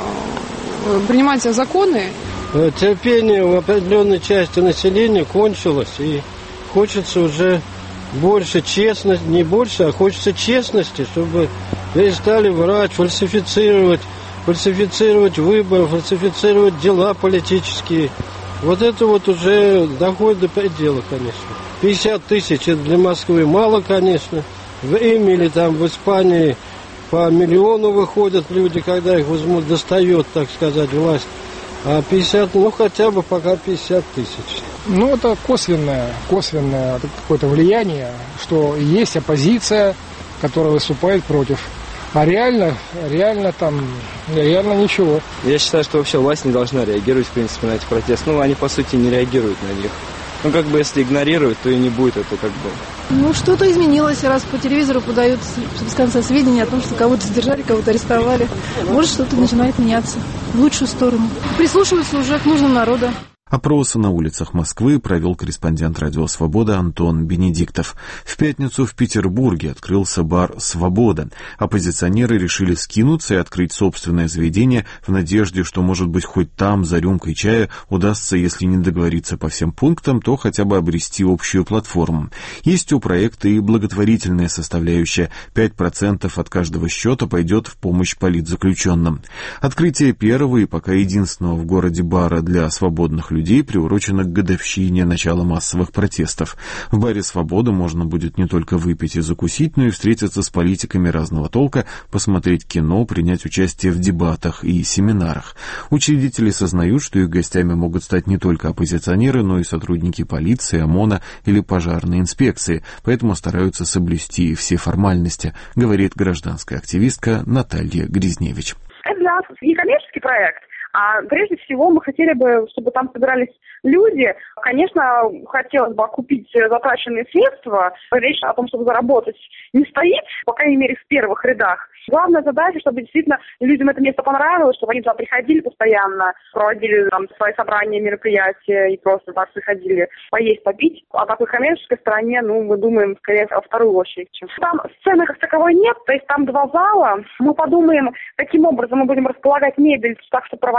э, принимать законы. Терпение у определенной части населения кончилось, и хочется уже больше честности, не больше, а хочется честности, чтобы перестали врать, фальсифицировать, фальсифицировать выборы, фальсифицировать дела политические. Вот это вот уже доходит до предела, конечно. пятьдесят тысяч это для Москвы мало, конечно. В Эмили, там в Испании по миллиону выходят люди, когда их возьмут, достает, так сказать, власть. А пятьдесят, ну хотя бы пока пятьдесят тысяч. Ну это косвенное, косвенное какое-то влияние, что есть оппозиция, которая выступает против. А реально, реально там, реально ничего. Я считаю, что вообще власть не должна реагировать, в принципе, на эти протесты. Ну, они, по сути, не реагируют на них. Ну, как бы, если игнорируют, то и не будет это как бы... Ну, что-то изменилось, раз по телевизору подают без конца сведения о том, что кого-то задержали, кого-то арестовали. Может, что-то начинает меняться в лучшую сторону. Прислушиваются уже к нужным народу. Опрос на улицах Москвы провел корреспондент «Радио Свобода» Антон Бенедиктов. В пятницу в Петербурге открылся бар «Свобода». Оппозиционеры решили скинуться и открыть собственное заведение в надежде, что, может быть, хоть там за рюмкой чая удастся, если не договориться по всем пунктам, то хотя бы обрести общую платформу. Есть у проекта и благотворительная составляющая. пять процентов от каждого счета пойдет в помощь политзаключенным. Открытие первого и пока единственного в городе бара для свободных людей людей приурочено к годовщине начала массовых протестов. В баре «Свобода» можно будет не только выпить и закусить, но и встретиться с политиками разного толка, посмотреть кино, принять участие в дебатах и семинарах. Учредители сознают, что их гостями могут стать не только оппозиционеры, но и сотрудники полиции, ОМОНа или пожарной инспекции, поэтому стараются соблюсти все формальности, говорит гражданская активистка Наталья Гризневич. Это для нас некоммерческий проект. А прежде всего мы хотели бы, чтобы там собирались люди. Конечно, хотелось бы окупить затраченные средства. Речь о том, чтобы заработать, не стоит, по крайней мере, в первых рядах. Главная задача, чтобы действительно людям это место понравилось, чтобы они туда приходили постоянно, проводили там свои собрания, мероприятия и просто так приходили поесть, попить. О такой коммерческой стороне, ну, мы думаем, скорее, во вторую очередь. Там сцены как таковой нет, то есть там два зала. Мы подумаем, каким образом мы будем располагать мебель так, чтобы проводить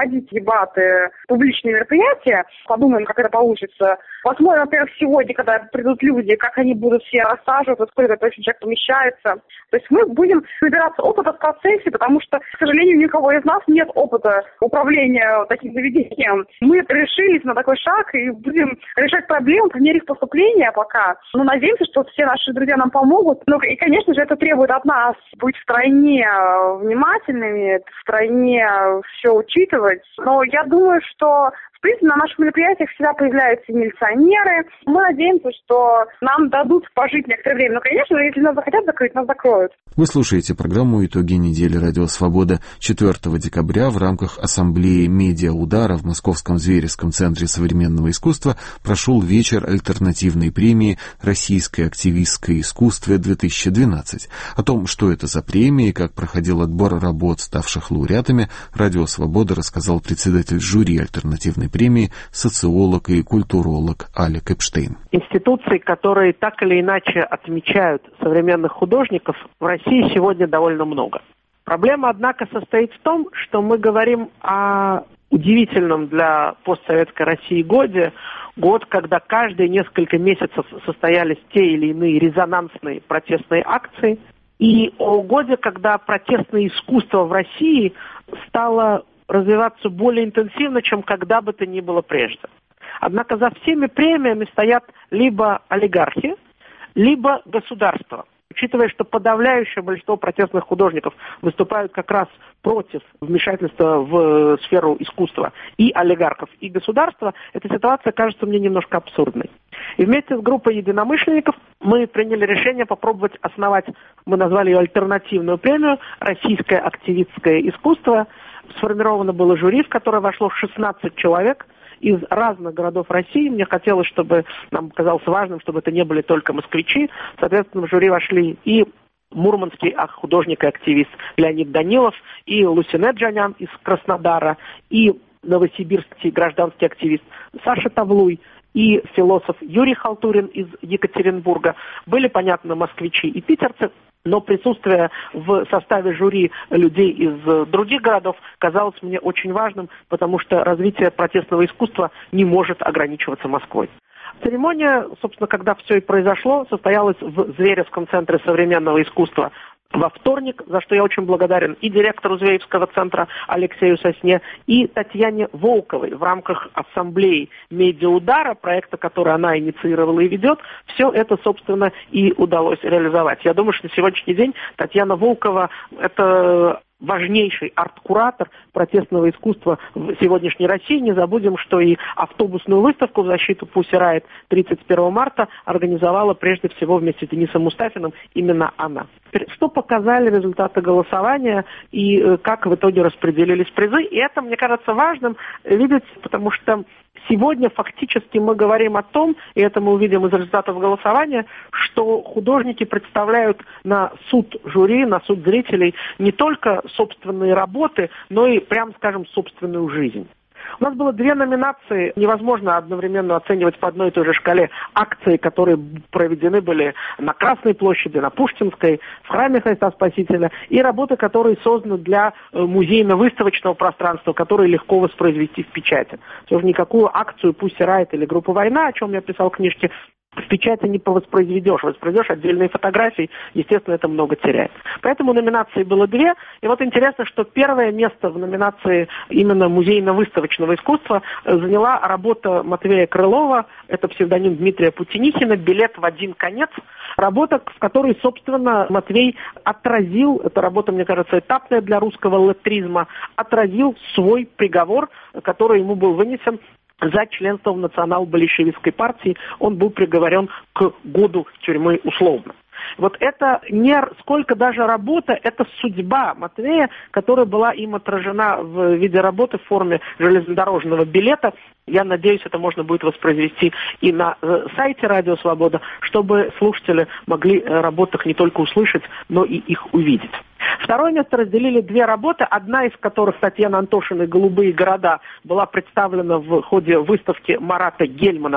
проводить дебаты, публичные мероприятия. Подумаем, как это получится. Посмотрим, во-первых, сегодня, когда придут люди, как они будут все рассаживаться, сколько точно человек помещается. То есть мы будем набираться опыта в процессе, потому что, к сожалению, ни у кого из нас нет опыта управления таким заведением. Мы решились на такой шаг и будем решать проблемы по мере их поступления пока. Но надеемся, что все наши друзья нам помогут. Ну и, конечно же, это требует от нас быть в стране внимательными, в стране все учитывать. Но я думаю, что в принципе, на наших мероприятиях всегда появляются милиционеры. Мы надеемся, что нам дадут пожить некоторое время. Но, конечно, если нас захотят закрыть, нас закроют. Вы слушаете программу «Итоги недели. Радио Свобода». четвёртого декабря в рамках ассамблеи «Медиа Удара» в Московском Зверевском центре современного искусства прошел вечер альтернативной премии «Российское активистское искусство-две тысячи двенадцать». О том, что это за премия и как проходил отбор работ, ставших лауреатами, «Радио Свобода» рассказал председатель жюри альтернативной премии, социолог и культуролог Алек Эпштейн. Институции, которые так или иначе отмечают современных художников, в России сегодня довольно много. Проблема, однако, состоит в том, что мы говорим о удивительном для постсоветской России годе, год, когда каждые несколько месяцев состоялись те или иные резонансные протестные акции, и о годе, когда протестное искусство в России стало развиваться более интенсивно, чем когда бы то ни было прежде. Однако за всеми премиями стоят либо олигархи, либо государство. Учитывая, что подавляющее большинство протестных художников выступают как раз против вмешательства в сферу искусства и олигархов, и государства, эта ситуация кажется мне немножко абсурдной. И вместе с группой единомышленников мы приняли решение попробовать основать, мы назвали ее альтернативную премию «Российское активистское искусство». Сформировано было жюри, в которое вошло шестнадцать человек из разных городов России. Мне хотелось, чтобы, нам казалось важным, чтобы это не были только москвичи. Соответственно, в жюри вошли и мурманский художник и активист Леонид Данилов, и Лусине Джанян из Краснодара, и новосибирский гражданский активист Саша Тавлуй, и философ Юрий Халтурин из Екатеринбурга. Были, понятно, москвичи и питерцы, но присутствие в составе жюри людей из других городов казалось мне очень важным, потому что развитие протестного искусства не может ограничиваться Москвой. Церемония, собственно, когда все и произошло, состоялась в Зверевском центре современного искусства во вторник, за что я очень благодарен и директору Зверевского центра Алексею Сосне, и Татьяне Волковой в рамках ассамблеи «Медиа Удара», проекта, который она инициировала и ведет. Все это, собственно, и удалось реализовать. Я думаю, что на сегодняшний день Татьяна Волкова – это важнейший арт-куратор протестного искусства в сегодняшней России. Не забудем, что и автобусную выставку в защиту Pussy Riot тридцать первого марта организовала прежде всего вместе с Денисом Мустафиным именно она. Что показали результаты голосования и как в итоге распределились призы. И это, мне кажется, важным видеть, потому что сегодня фактически мы говорим о том, и это мы увидим из результатов голосования, что художники представляют на суд жюри, на суд зрителей не только собственные работы, но и, прям скажем, собственную жизнь. У нас было две номинации, невозможно одновременно оценивать по одной и той же шкале акции, которые проведены были на Красной площади, на Пушкинской, в храме Христа Спасителя, и работы, которые созданы для музейно-выставочного пространства, которые легко воспроизвести в печати. То есть никакую акцию Pussy Riot или группа «Война», о чем я писал в книжке, в печати не повоспроизведешь, воспроизведешь отдельные фотографии, естественно, это много теряет. Поэтому номинаций было две, и вот интересно, что первое место в номинации именно музейно-выставочного искусства заняла работа Матвея Крылова, это псевдоним Дмитрия Путинихина, «Билет в один конец», работа, в которой, собственно, Матвей отразил, эта работа, мне кажется, этапная для русского леттризма, отразил свой приговор, который ему был вынесен за членство в национал-большевистской партии. Он был приговорен к году тюрьмы условно. Вот это не сколько даже работа, это судьба Матвея, которая была им отражена в виде работы в форме железнодорожного билета. Я надеюсь, это можно будет воспроизвести и на сайте «Радио Свобода», чтобы слушатели могли о работах не только услышать, но и их увидеть. Второе место разделили две работы, одна из которых, Татьяны Антошиной «Голубые города», была представлена в ходе выставки Марата Гельмана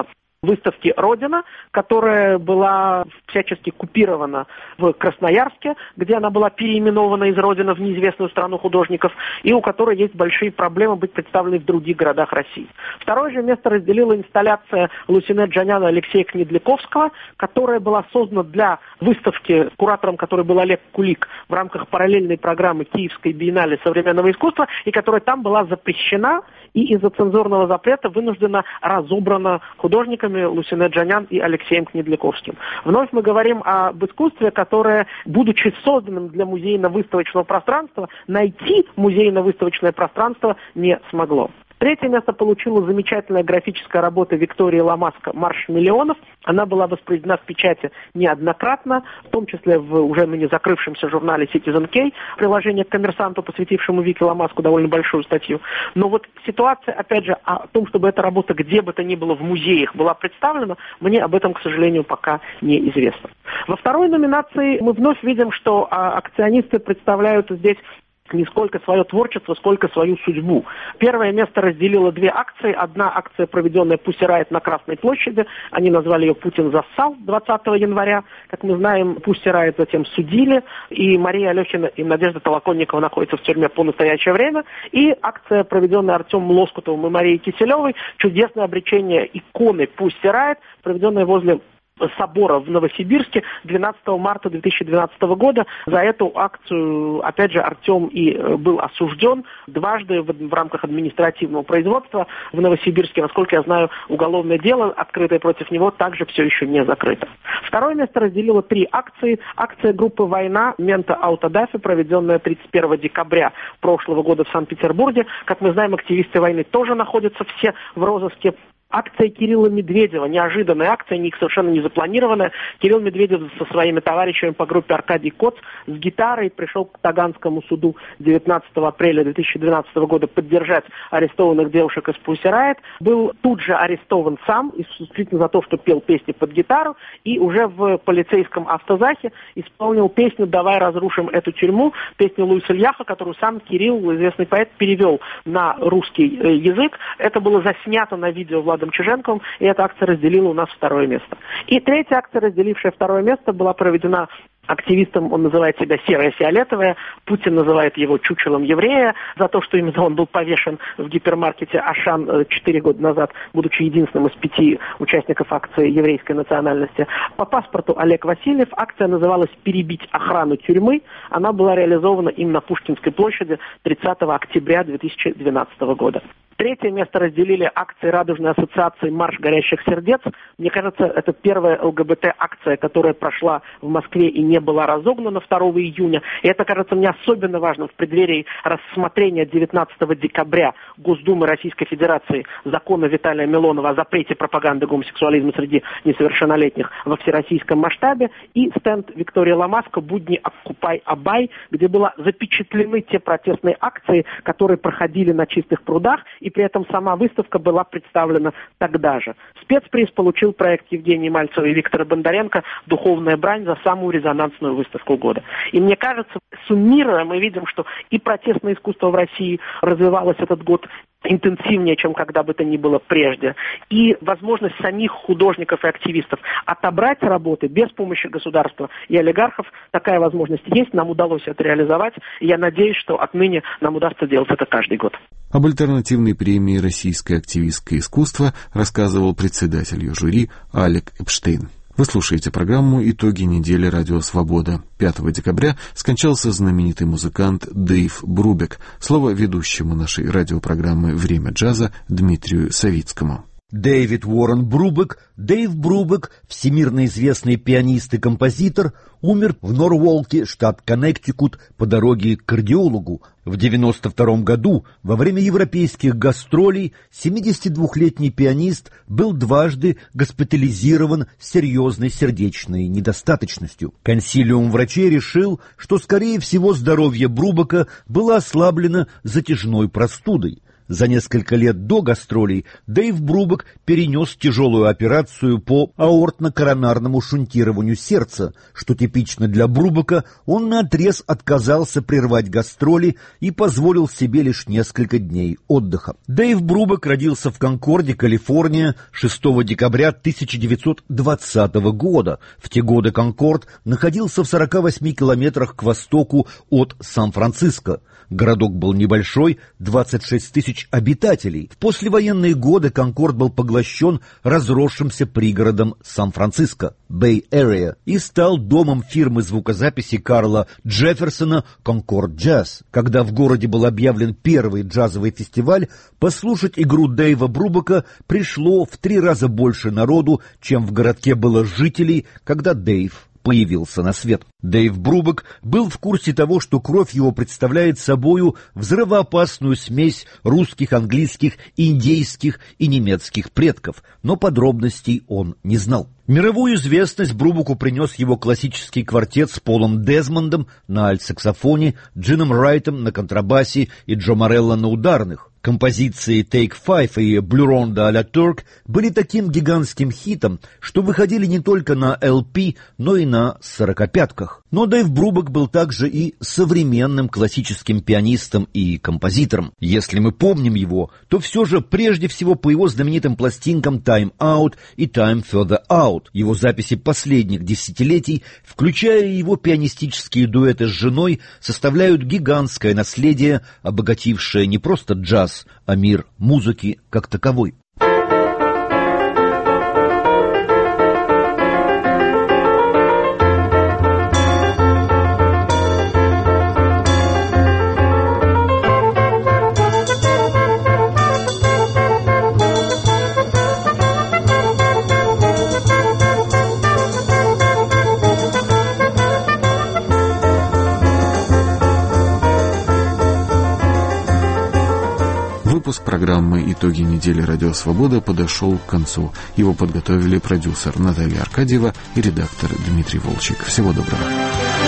выставки «Родина», которая была всячески купирована в Красноярске, где она была переименована из «Родина» в неизвестную страну художников, и у которой есть большие проблемы быть представленной в других городах России. Второе же место разделила инсталляция Лусине Джаняна и Алексея Кнедликовского, которая была создана для выставки, куратором которой был Олег Кулик в рамках параллельной программы Киевской биеннале современного искусства, и которая там была запрещена и из-за цензурного запрета вынуждена разобрана художниками Лусине Джанян и Алексеем Кнедликовским. Вновь мы говорим об искусстве, которое, будучи созданным для музейно-выставочного пространства, найти музейно-выставочное пространство не смогло. Третье место получила замечательная графическая работа Виктории Ламаско «Марш миллионов». Она была воспроизведена в печати неоднократно, в том числе в уже ныне закрывшемся журнале Citizen K, приложение к «Коммерсанту», посвятившему Вике Ламаско довольно большую статью. Но вот ситуация, опять же, о том, чтобы эта работа где бы то ни было в музеях была представлена, мне об этом, к сожалению, пока неизвестно. Во второй номинации мы вновь видим, что акционисты представляют здесь не сколько свое творчество, сколько свою судьбу. Первое место разделило две акции. Одна акция, проведенная Pussy Riot на Красной площади. Они назвали ее «Путин зассал» двадцатого января. Как мы знаем, Pussy Riot затем судили. И Мария Алехина и Надежда Толоконникова находятся в тюрьме по настоящее время. И акция, проведенная Артемом Лоскутовым и Марией Киселевой, «Чудесное обречение иконы Pussy Riot», проведенная возле собора в Новосибирске двенадцатого марта две тысячи двенадцатого года. За эту акцию, опять же, Артем и был осужден дважды в, в рамках административного производства в Новосибирске. Насколько я знаю, уголовное дело, открытое против него, также все еще не закрыто. Второе место разделило три акции. Акция группы «Война» Мента Аутодафи, проведенная тридцать первого декабря прошлого года в Санкт-Петербурге. Как мы знаем, активисты войны тоже находятся все в розыске. Акция Кирилла Медведева, неожиданная акция, не, совершенно не запланированная. Кирилл Медведев со своими товарищами по группе Аркадий Коц с гитарой пришел к Таганскому суду девятнадцатого апреля две тысячи двенадцатого года поддержать арестованных девушек из Pussy Riot. Был тут же арестован сам, исключительно за то, что пел песни под гитару, и уже в полицейском автозахе исполнил песню «Давай разрушим эту тюрьму», песню Луиса Льяха, которую сам Кирилл, известный поэт, перевел на русский язык. Это было заснято на видео Владом Чиженковым, и эта акция разделила у нас второе место. И третья акция, разделившая второе место, была проведена активистом, он называет себя «Серое фиолетовое», Путин называет его чучелом еврея за то, что именно он был повешен в гипермаркете «Ашан» четыре года назад, будучи единственным из пяти участников акции еврейской национальности. По паспорту Олег Васильев. Акция называлась «Перебить охрану тюрьмы». Она была реализована им на Пушкинской площади тридцатого октября две тысячи двенадцатого года. Третье место разделили акции Радужной ассоциации «Марш горящих сердец». Мне кажется, это первая ЛГБТ-акция, которая прошла в Москве и не была разогнана второго июня. И это, кажется, мне особенно важным в преддверии рассмотрения девятнадцатого декабря Госдумы Российской Федерации закона Виталия Милонова о запрете пропаганды гомосексуализма среди несовершеннолетних во всероссийском масштабе. И стенд Виктории Ламаско «Будни Оккупай Абай», где были запечатлены те протестные акции, которые проходили на Чистых прудах, и при этом сама выставка была представлена тогда же. Спецприз получил проект Евгении Мальцевой и Виктора Бондаренко «Духовная брань» за самую резонансную выставку года. И мне кажется, суммируя, мы видим, что и протестное искусство в России развивалось этот год интенсивнее, чем когда бы то ни было прежде. И возможность самих художников и активистов отобрать работы без помощи государства и олигархов, такая возможность есть, нам удалось это реализовать. И я надеюсь, что отныне нам удастся делать это каждый год. Об альтернативной премии «Российское активистское искусство» рассказывал председатель ее жюри Алек Эпштейн. Вы слушаете программу «Итоги недели. Радио Свобода». пятого декабря скончался знаменитый музыкант Дэйв Брубек. Слово ведущему нашей радиопрограммы «Время джаза» Дмитрию Савицкому. Дэвид Уоррен Брубек, Дэйв Брубек, всемирно известный пианист и композитор, умер в Норволке, штат Коннектикут, по дороге к кардиологу. В девяносто втором году, во время европейских гастролей, семидесятидвухлетний пианист был дважды госпитализирован с серьезной сердечной недостаточностью. Консилиум врачей решил, что, скорее всего, здоровье Брубека было ослаблено затяжной простудой. За несколько лет до гастролей Дэйв Брубек перенес тяжелую операцию по аортно-коронарному шунтированию сердца, что типично для Брубека. Он наотрез отказался прервать гастроли и позволил себе лишь несколько дней отдыха. Дэйв Брубек родился в Конкорде, Калифорния, шестого декабря тысяча девятьсот двадцатого года. В те годы Конкорд находился в сорока восьми километрах к востоку от Сан-Франциско. Городок был небольшой, двадцать шесть тысяч обитателей. В послевоенные годы Конкорд был поглощен разросшимся пригородом Сан-Франциско, Bay Area, и стал домом фирмы звукозаписи Карла Джефферсона Concord Jazz. Когда в городе был объявлен первый джазовый фестиваль, послушать игру Дэйва Брубека пришло в три раза больше народу, чем в городке было жителей, когда Дэйв появился на свет. Дэйв Брубек был в курсе того, что кровь его представляет собою взрывоопасную смесь русских, английских, индейских и немецких предков, но подробностей он не знал. Мировую известность Брубеку принес его классический квартет с Полом Дезмондом на альт-саксофоне, Джином Райтом на контрабасе и Джо Морелло на ударных. Композиции «Take Five» и «Blue Ronda à la Turk» были таким гигантским хитом, что выходили не только на эл пи, но и на сорокопятках. Но Дэйв Брубек был также и современным классическим пианистом и композитором. Если мы помним его, то все же прежде всего по его знаменитым пластинкам «Time Out» и «Time Further Out». Его записи последних десятилетий, включая его пианистические дуэты с женой, составляют гигантское наследие, обогатившее не просто джаз, а мир музыки как таковой. Выпуск программы «Итоги недели Радио Свобода» подошел к концу. Его подготовили продюсер Наталья Аркадьева и редактор Дмитрий Волчек. Всего доброго.